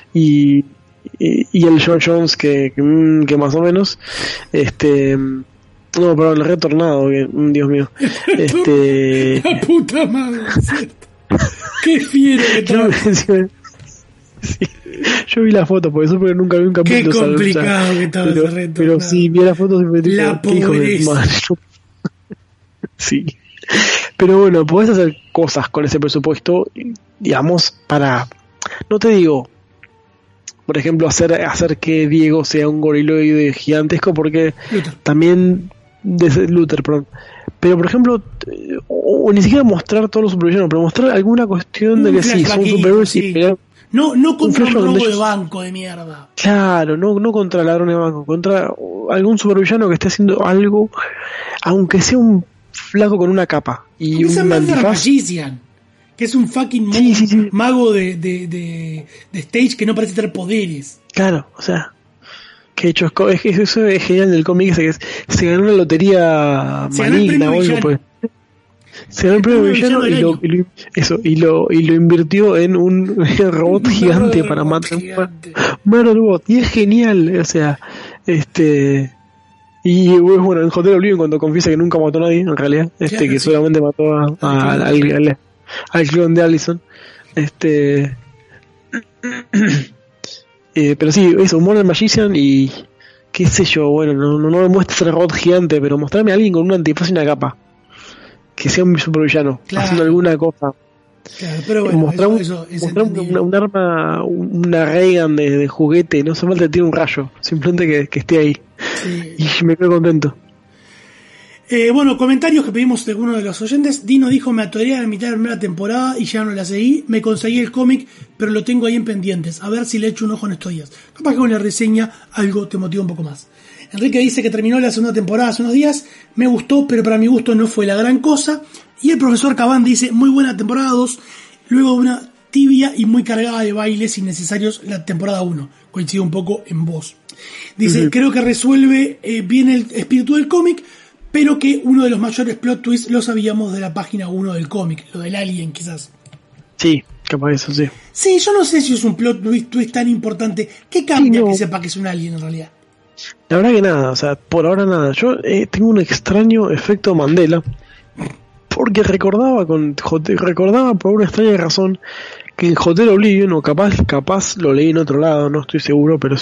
John Jones que más o menos, no, pero el retornado, que Dios mío, la puta madre, ¿cierto? Qué fiero que estaba. Sí, yo vi la foto, porque eso nunca vi un capítulo. Qué complicado que estaba ese retornado. Pero sí, vi la foto y me dije, la pobreza. Sí. Pero bueno, podés hacer cosas con ese presupuesto, digamos, no te digo, por ejemplo, hacer que Diego sea un goriloide gigantesco, porque también Luther, perdón. Pero por ejemplo, o ni siquiera mostrar todos los supervillanos, pero mostrar alguna cuestión de que sí, son superhéroes y no contra un robo de banco de mierda. Claro, no contra ladrones de banco, contra algún supervillano que esté haciendo algo, aunque sea un flaco con una capa y un antifaz. Que es un fucking mago de stage que no parece tener poderes. Claro, o sea, que hecho eso es genial del cómic, ese que se ganó una lotería maligna o algo, pues. Se ganó el premio villano y lo invirtió en un robot gigante para matar un robot, y es genial, o sea, y bueno, en Hotel Oblivion cuando confiesa que nunca mató a nadie, en realidad, que solamente mató al clon de Allison, pero sí, eso, Modern Magician y qué sé yo, bueno, no me muestres el robot gigante, pero mostrarme a alguien con un antifaz y una capa que sea un supervillano, haciendo alguna cosa. Claro, pero bueno, mostrar un arma, una Reagan de juguete, no hace falta que tiene un rayo, simplemente que esté ahí. Sí. Y me quedo contento. Bueno, comentarios que pedimos de alguno de los oyentes. Dino dijo: me atoré a la mitad de la primera temporada y ya no la seguí. Me conseguí el cómic, pero lo tengo ahí en pendientes. A ver si le echo un ojo en estos días. Capaz que con la reseña algo te motiva un poco más. Enrique dice que terminó la segunda temporada hace unos días. Me gustó, pero para mi gusto no fue la gran cosa. Y el profesor Cabán dice: muy buena temporada 2. Luego de una tibia y muy cargada de bailes innecesarios la temporada 1. Coincido un poco en vos. Dice: creo que resuelve bien el espíritu del cómic, pero que uno de los mayores plot twists lo sabíamos de la página 1 del cómic, lo del alien quizás. Sí, capaz eso, sí. Sí, yo no sé si es un plot twist tan importante. ¿Qué cambia que sepa que es un alien en realidad? La verdad que nada, o sea, por ahora nada. Yo tengo un extraño efecto Mandela, porque recordaba por una extraña razón que en Hotel Oblivion, o capaz lo leí en otro lado, no estoy seguro, pero es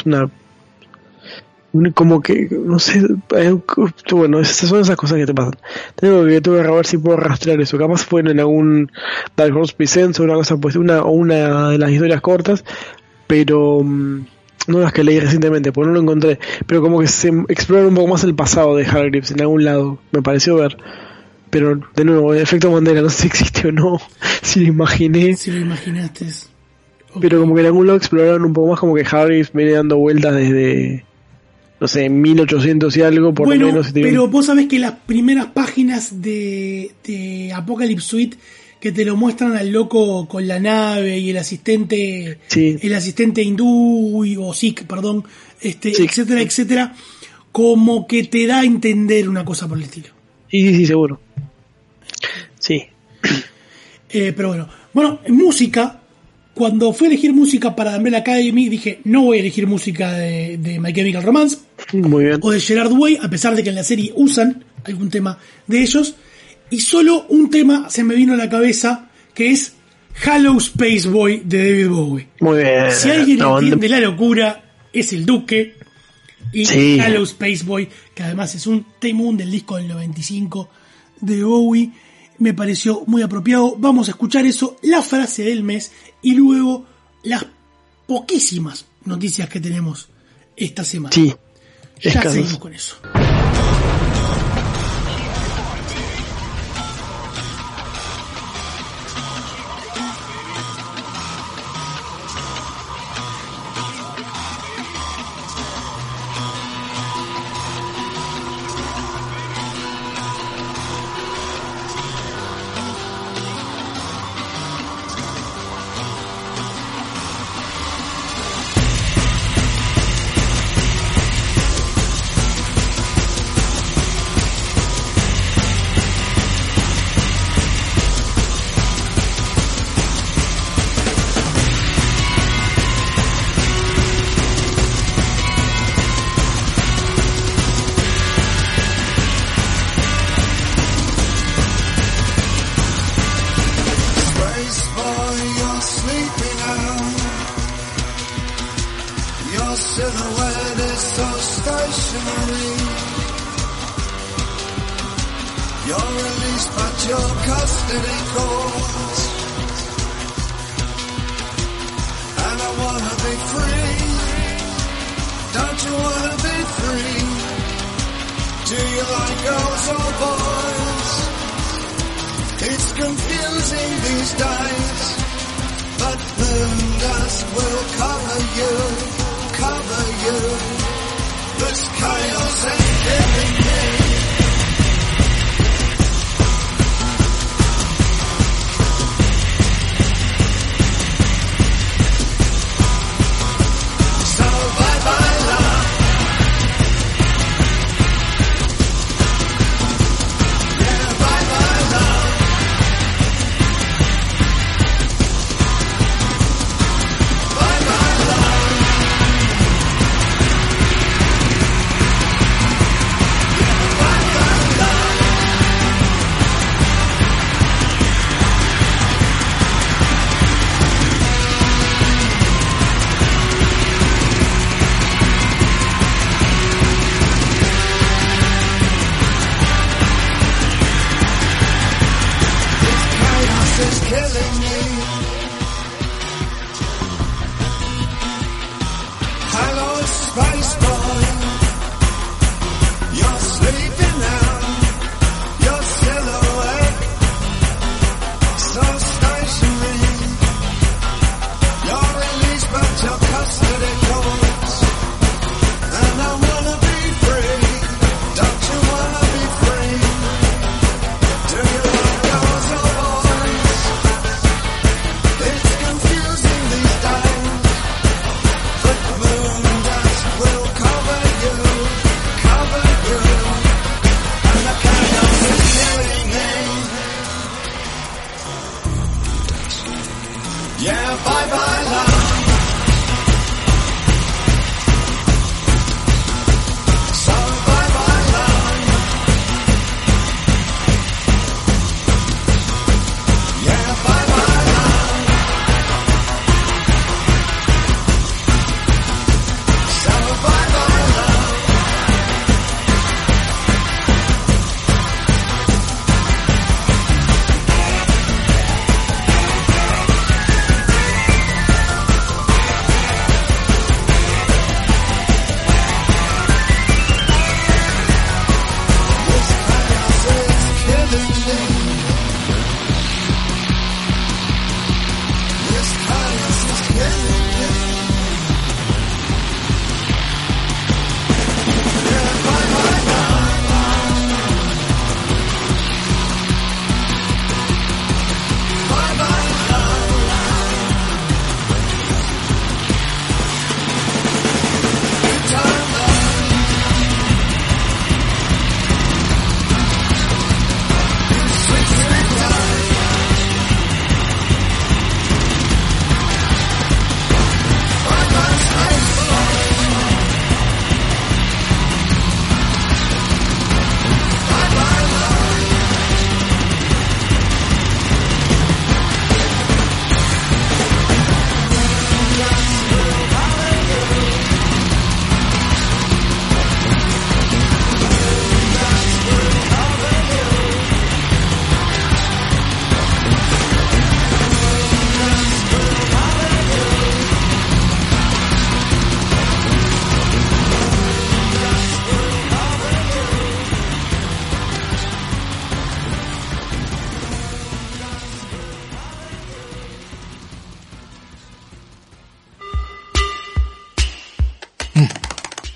como que, no sé, bueno, esas son esas cosas que te pasan. Tengo que ver si puedo rastrear eso. Capaz fue en algún Dark Horse Presents o una cosa, pues una de las historias cortas, pero no las que leí recientemente, porque no lo encontré. Pero como que se explora un poco más el pasado de Hargreaves en algún lado, me pareció ver. Pero, de nuevo, el efecto Mandela, no sé si existe o no, si lo imaginé. Si lo imaginaste. Okay. Pero como que en algún lado exploraron un poco más, como que Hargreaves viene dando vueltas desde, no sé, 1800 y algo, por lo menos. Pero vos sabés que las primeras páginas de Apocalypse Suite, que te lo muestran al loco con la nave y el asistente hindú, o Sikh, perdón, etcétera, etcétera, como que te da a entender una cosa por el estilo. Sí, seguro. Sí. Pero bueno, en música, cuando fui a elegir música para The Umbrella Academy, dije, no voy a elegir música de My Chemical Romance. Muy bien. O de Gerard Way, a pesar de que en la serie usan algún tema de ellos. Y solo un tema se me vino a la cabeza, que es Hello Space Boy de David Bowie. Muy bien. Si alguien entiende la locura, es el Duque. Y sí. Hello Space Boy, que además es un temón del disco del 95 de Bowie, me pareció muy apropiado. Vamos a escuchar eso, la frase del mes, y luego las poquísimas noticias que tenemos esta semana. Sí. Ya seguimos con eso.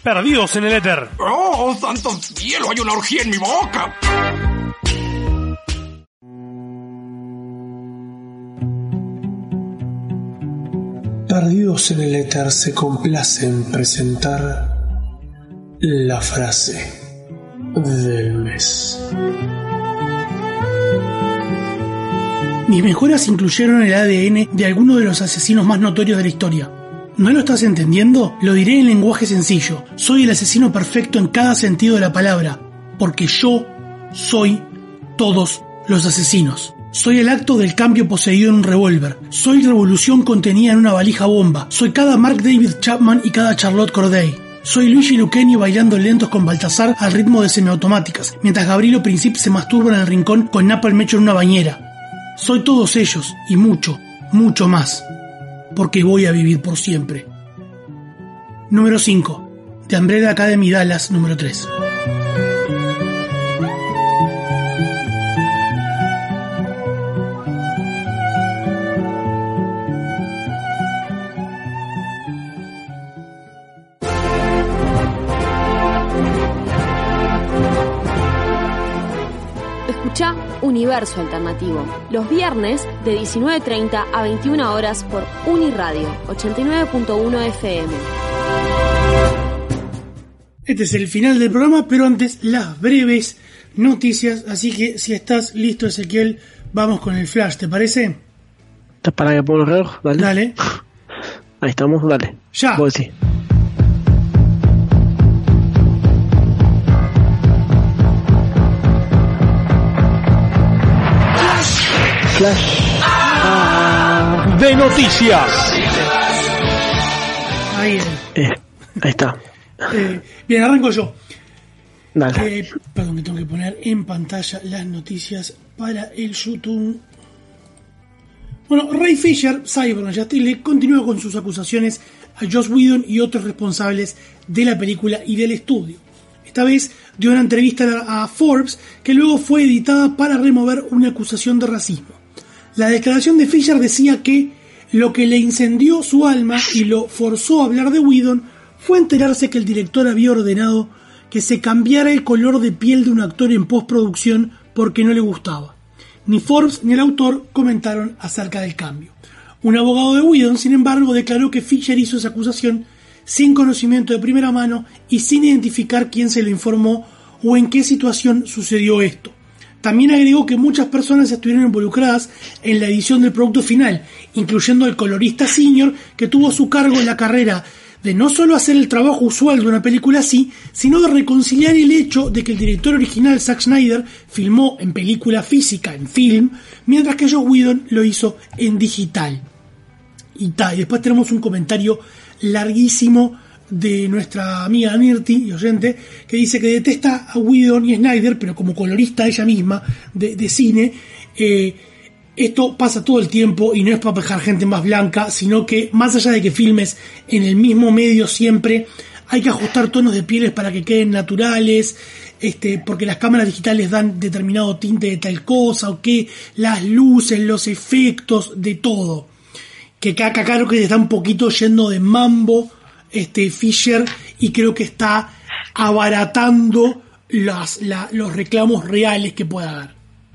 Perdidos en el éter. ¡Oh, santo cielo! ¡Hay una orgía en mi boca! Perdidos en el éter se complace en presentar la frase del mes. Mis mejoras incluyeron el ADN de algunos de los asesinos más notorios de la historia. ¿No lo estás entendiendo? Lo diré en lenguaje sencillo. Soy el asesino perfecto en cada sentido de la palabra, porque yo soy todos los asesinos. Soy el acto del cambio poseído en un revólver. Soy revolución contenida en una valija bomba. Soy cada Mark David Chapman y cada Charlotte Corday. Soy Luigi Lucchini bailando lentos con Baltasar al ritmo de semiautomáticas, mientras Gabrielo Princip se masturba en el rincón con Napalm hecho en una bañera. Soy todos ellos y mucho, mucho más, porque voy a vivir por siempre. Número 5. The Umbrella Academy Dallas, número 3. Escucha Universo Alternativo, los viernes de 19:30 a 21 horas por Uniradio 89.1 FM. Este es el final del programa, pero antes las breves noticias, así que si estás listo, Ezequiel, vamos con el flash, ¿te parece? ¿Estás para que ponga el reloj? Dale. Dale. Ahí estamos, dale. Ya. Vos sí. Flash de noticias. Ahí está. Bien, arranco yo. Dale. Perdón, que tengo que poner en pantalla las noticias para el YouTube. Bueno, Ray Fisher, Cyborg Justice, continúa con sus acusaciones a Joss Whedon y otros responsables de la película y del estudio. Esta vez dio una entrevista a Forbes que luego fue editada para remover una acusación de racismo. La declaración de Fisher decía que lo que le incendió su alma y lo forzó a hablar de Whedon fue enterarse que el director había ordenado que se cambiara el color de piel de un actor en postproducción porque no le gustaba. Ni Forbes ni el autor comentaron acerca del cambio. Un abogado de Whedon, sin embargo, declaró que Fisher hizo esa acusación sin conocimiento de primera mano y sin identificar quién se lo informó o en qué situación sucedió esto. También agregó que muchas personas estuvieron involucradas en la edición del producto final, incluyendo al colorista senior que tuvo a su cargo la carrera de no solo hacer el trabajo usual de una película así, sino de reconciliar el hecho de que el director original, Zack Snyder, filmó en película física, en film, mientras que Joss Whedon lo hizo en digital. Y después tenemos un comentario larguísimo de nuestra amiga Mirti y oyente, que dice que detesta a Whedon y Snyder, pero como colorista ella misma de cine, esto pasa todo el tiempo y no es para dejar gente más blanca, sino que más allá de que filmes en el mismo medio siempre, hay que ajustar tonos de pieles para que queden naturales, porque las cámaras digitales dan determinado tinte de tal cosa, o que las luces, los efectos, de todo. Que acá creo que está un poquito yendo de mambo Fisher, y creo que está abaratando los reclamos reales que pueda haber.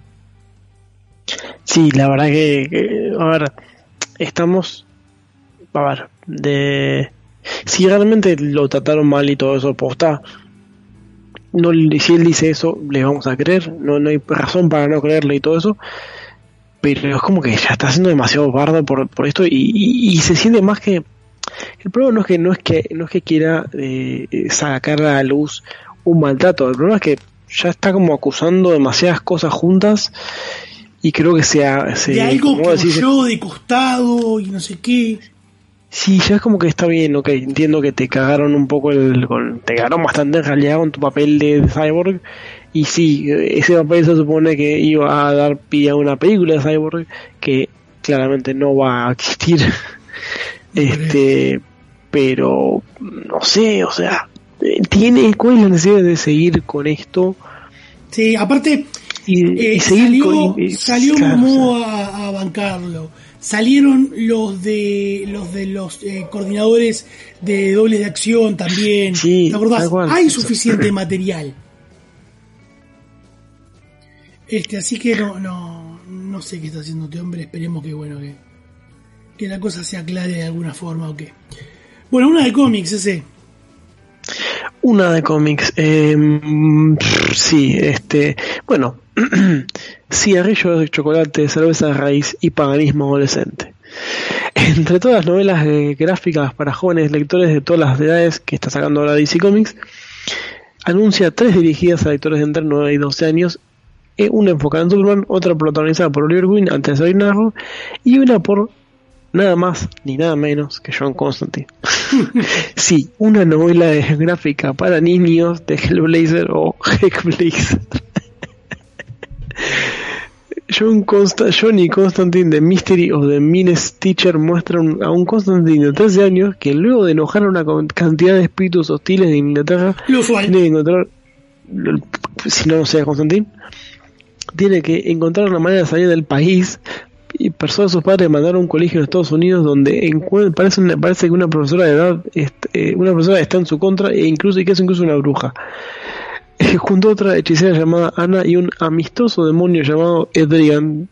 Sí, la verdad que a ver, estamos, a ver, si realmente lo trataron mal y todo eso, posta, no, si él dice eso, le vamos a creer, no hay razón para no creerle y todo eso, pero es como que ya está siendo demasiado bardo por esto, y se siente más que el problema no es que quiera sacar a la luz un maltrato, el problema es que ya está como acusando demasiadas cosas juntas. Y creo que de algo que huyó de costado y no sé qué. Sí, ya es como que está bien, ok, entiendo que te cagaron un poco te cagaron bastante en realidad con tu papel de Cyborg. Y sí, ese papel se supone que iba a dar pie a una película de Cyborg que claramente no va a existir. Pero no sé, o sea, ¿cuál es la necesidad de seguir con esto? Sí, aparte... Y salió Momoa a bancarlo, Salieron los de los coordinadores de dobles de acción también. Sí, ¿te acordás? igual. Hay suficiente material. Así que no sé qué está haciendo este hombre. Esperemos que que la cosa se aclare de alguna forma o qué. Bueno, una de cómics, ese. Una de cómics. Sí, bueno, cigarrillos de chocolate, cerveza de raíz y paganismo adolescente. Entre todas las novelas gráficas para jóvenes lectores de todas las edades que está sacando ahora DC Comics, anuncia 3 dirigidas a lectores de entre 9 y 12 años, una enfocada en Superman, otra protagonizada por Oliver Queen antes de Green Arrow, y una por nada más ni nada menos que John Constantine. Sí, una novela gráfica para niños de Hellblazer o Heckblazer. Johnny Constantine de Mystery of the Meanest Teacher muestra a un Constantine de 13 años que luego de enojar a una cantidad de espíritus hostiles de Inglaterra tiene que encontrar, si no sea Constantine, tiene que encontrar una manera de salir del país y persuade a sus padres de mandar a un colegio en Estados Unidos donde parece que una profesora de edad una profesora está en su contra que es incluso una bruja, junto a otra hechicera llamada Ana y un amistoso demonio llamado Edrian.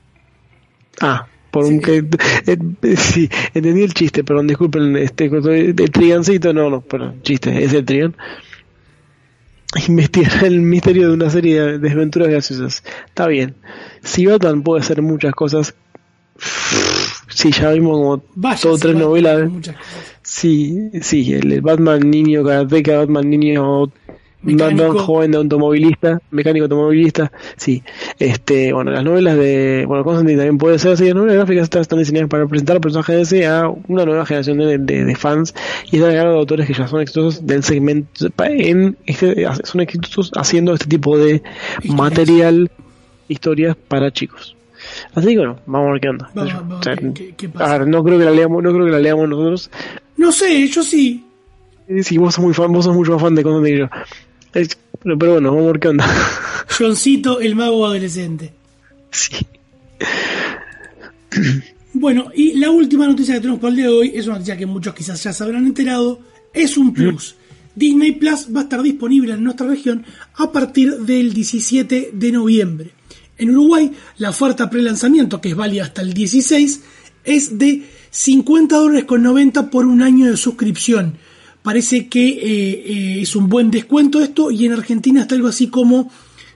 Sí, entendí el chiste, perdón, disculpen, el trigancito, perdón, chiste, es el trigan. Investigar el misterio de una serie de desventuras graciosas. Está bien. Si Batman puede hacer muchas cosas, sí, ya vimos como todo 3 novelas. Sí, el Batman niño karateka, Batman niño Batman joven automovilista, mecánico automovilista, sí. Bueno, las novelas de Constantine también puede ser así. Las novelas gráficas están diseñadas para presentar personajes de ese a una nueva generación de fans y están cargo de autores que ya son exitosos del segmento, son exitosos haciendo este tipo de material, historias para chicos. Así que bueno, vamos a ver qué onda. ¿Qué pasa? A ver, no creo que la leamos nosotros. No sé, yo sí. Sí, vos sos mucho más fan de Constantine que yo. Pero bueno, vamos a ver qué onda. Johncito, el mago adolescente. Sí. Bueno, y la última noticia que tenemos para el día de hoy es una noticia que muchos quizás ya se habrán enterado. Es un plus. Disney Plus va a estar disponible en nuestra región a partir del 17 de noviembre. En Uruguay, la oferta pre-lanzamiento, que es válida hasta el 16, es de $50.90 por un año de suscripción. Parece que es un buen descuento esto, y en Argentina está algo así como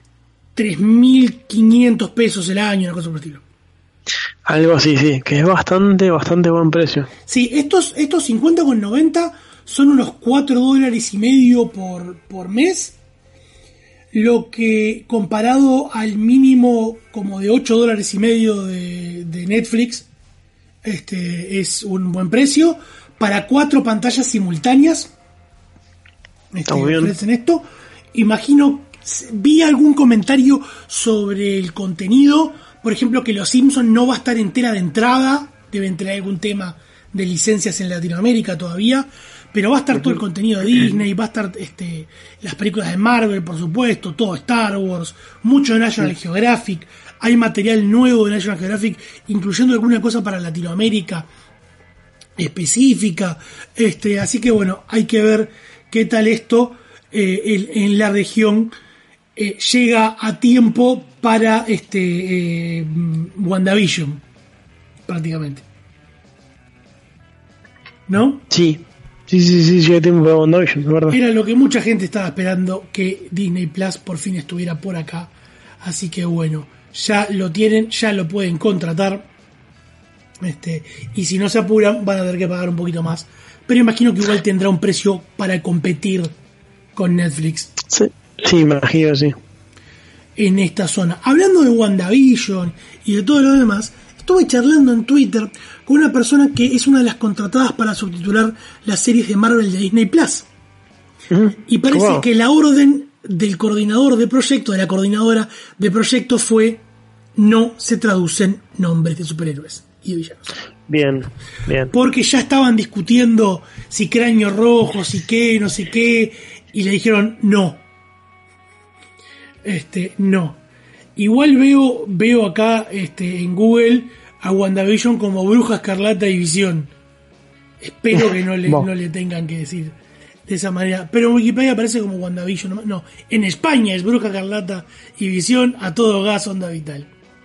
3.500 pesos el año, una cosa por el estilo. Algo así, sí, que es bastante buen precio. Sí, estos 50,90 son unos $4.50 por mes, lo que comparado al mínimo como de $8.50 de Netflix, es un buen precio. Para 4 pantallas simultáneas ofrecen esto. Imagino, vi algún comentario sobre el contenido, por ejemplo, que Los Simpsons no va a estar entera de entrada, deben tener algún tema de licencias en Latinoamérica todavía, pero va a estar todo el contenido de Disney, va a estar las películas de Marvel, por supuesto, todo Star Wars, mucho de National Geographic, hay material nuevo de National Geographic, incluyendo alguna cosa para Latinoamérica específica, así que bueno, hay que ver qué tal esto en la región llega a tiempo para WandaVision, prácticamente, ¿no? Sí, llega a tiempo para WandaVision, es verdad. Era lo que mucha gente estaba esperando, que Disney Plus por fin estuviera por acá, así que bueno, ya lo tienen, ya lo pueden contratar. Y si no se apuran van a tener que pagar un poquito más, pero imagino que igual tendrá un precio para competir con Netflix. Sí, imagino, sí. En esta zona. Hablando de WandaVision y de todo lo demás, estuve charlando en Twitter con una persona que es una de las contratadas para subtitular las series de Marvel de Disney Plus. Y parece que la orden del coordinador de proyecto, de la coordinadora de proyecto, fue: no se traducen nombres de superhéroes y de villanos. Bien. Porque ya estaban discutiendo si Cráneo Rojo, si qué, no sé qué, y le dijeron no. No. Igual veo acá en Google a WandaVision como Bruja Escarlata y Visión. Espero que no le tengan que decir de esa manera. Pero en Wikipedia aparece como WandaVision. No, en España es Bruja Escarlata y Visión a todo gas, Onda Vital.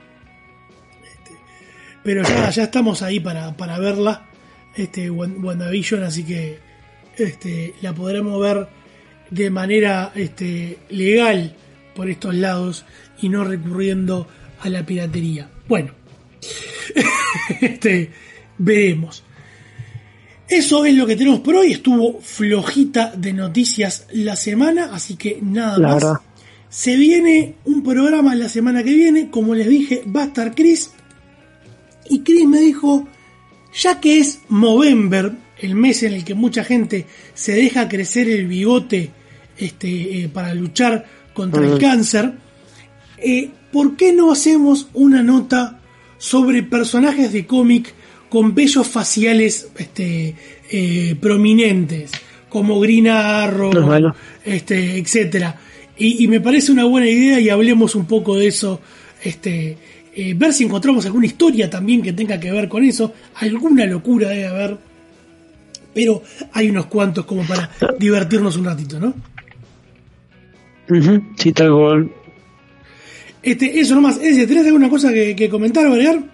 Pero ya estamos ahí para verla, WandaVision, así que la podremos ver de manera legal por estos lados y no recurriendo a la piratería. Bueno, veremos. Eso es lo que tenemos por hoy. Estuvo flojita de noticias la semana, así que nada más. Verdad. Se viene un programa la semana que viene, como les dije, va a estar Chris. Y Chris me dijo, ya que es Movember, el mes en el que mucha gente se deja crecer el bigote para luchar contra el cáncer, ¿por qué no hacemos una nota sobre personajes de cómic con vellos faciales prominentes, como Green Arrow, etcétera? Y me parece una buena idea, y hablemos un poco de eso, ver si encontramos alguna historia también que tenga que ver con eso. Alguna locura debe haber, pero hay unos cuantos como para divertirnos un ratito, ¿no? Sí, tal cual. Eso nomás. ¿Tenés alguna cosa que comentar o agregar?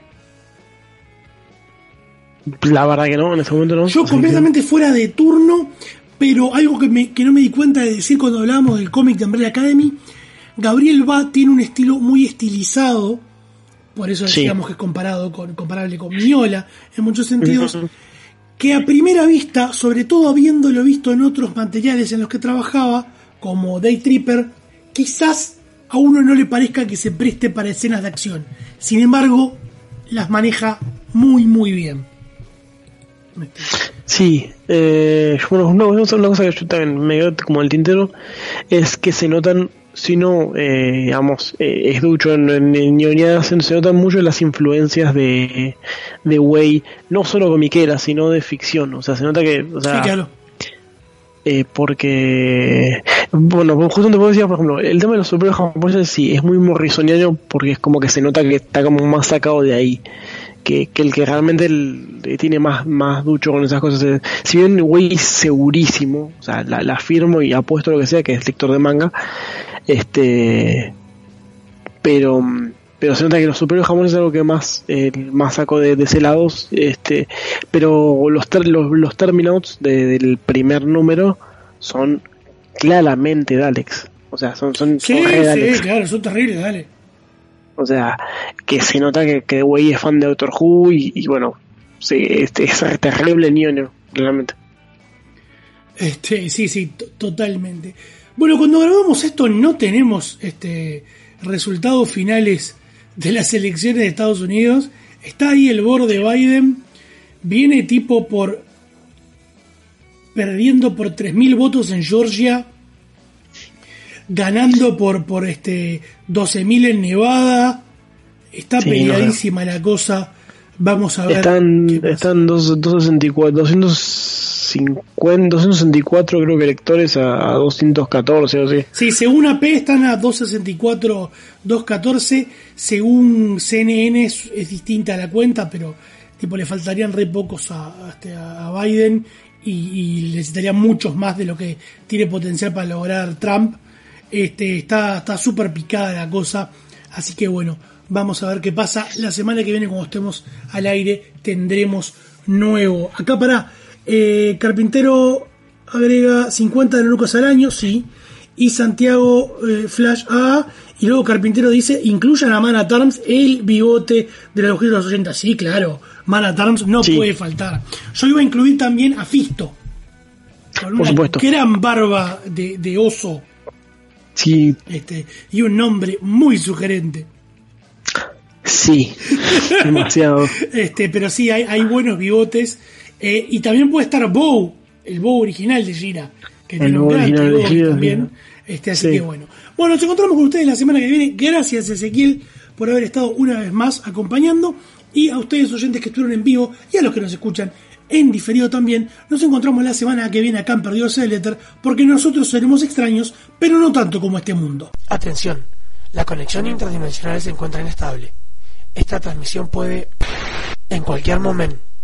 La verdad que no, en este momento no. Yo completamente fuera de turno, pero algo que no me di cuenta de decir cuando hablábamos del cómic de Umbrella Academy. Gabriel Bá tiene un estilo muy estilizado, por eso decíamos que es comparable con Mignola en muchos sentidos, que a primera vista, sobre todo habiéndolo visto en otros materiales en los que trabajaba, como Day Tripper, quizás a uno no le parezca que se preste para escenas de acción. Sin embargo, las maneja muy muy bien. Sí, bueno, una cosa que yo también me quedo como el tintero es que se notan, si no, es ducho en ñoñadas, se notan mucho las influencias de Way, no solo comiqueras, sino de ficción. O sea, se nota que, o sea, sí, claro. Porque, bueno, justo te puedo decir, por ejemplo, el tema de los superhéroes japoneses sí es muy morrisoniano, porque es como que se nota que está como más sacado de ahí que el que realmente tiene más ducho con esas cosas. Si bien Way es segurísimo, o sea, la afirmo y apuesto lo que sea, que es lector de manga, pero se nota que los superhéroes japoneses es algo que más saco de ese lado, pero los terminouts del primer número son claramente Daleks, o sea, son Daleks. Claro, son terribles, dale. O sea, que se nota que Way es fan de Doctor Who y bueno, sí, es terrible ñoño, realmente. Sí, totalmente. Bueno, cuando grabamos esto no tenemos resultados finales de las elecciones de Estados Unidos. Está ahí el board de Biden, viene perdiendo por 3.000 votos en Georgia, ganando por 12.000 en Nevada. Está peleadísima la cosa. Vamos a ver. Están 264 creo que electores a 214 o así. Sí, según AP están a 264, 214. Según CNN es distinta la cuenta, pero le faltarían re pocos a Biden y necesitarían muchos más de lo que tiene potencial para lograr Trump. Está súper picada la cosa, así que bueno, vamos a ver qué pasa. La semana que viene, cuando estemos al aire, tendremos nuevo. Acá Carpintero agrega 50 de lucas al año, sí. Y Santiago Flash A. Y luego Carpintero dice, incluyan a Man at Arms, el bigote de la mujer de los 80. Sí, claro, Man at Arms no puede faltar. Yo iba a incluir también a Fisto, con una gran barba de oso. Sí. Y un nombre muy sugerente. Sí, demasiado. Pero sí, hay buenos bigotes. Y también puede estar Bow, el Bow original de Gira, que tiene un gran bigote también. Así que bueno. Bueno, nos encontramos con ustedes la semana que viene. Gracias, Ezequiel, por haber estado una vez más acompañando. Y a ustedes, oyentes que estuvieron en vivo, y a los que nos escuchan en diferido también. Nos encontramos la semana que viene acá en Perdidos el Éter, porque nosotros seremos extraños, pero no tanto como este mundo. Atención, la conexión interdimensional se encuentra inestable. Esta transmisión puede en cualquier momento.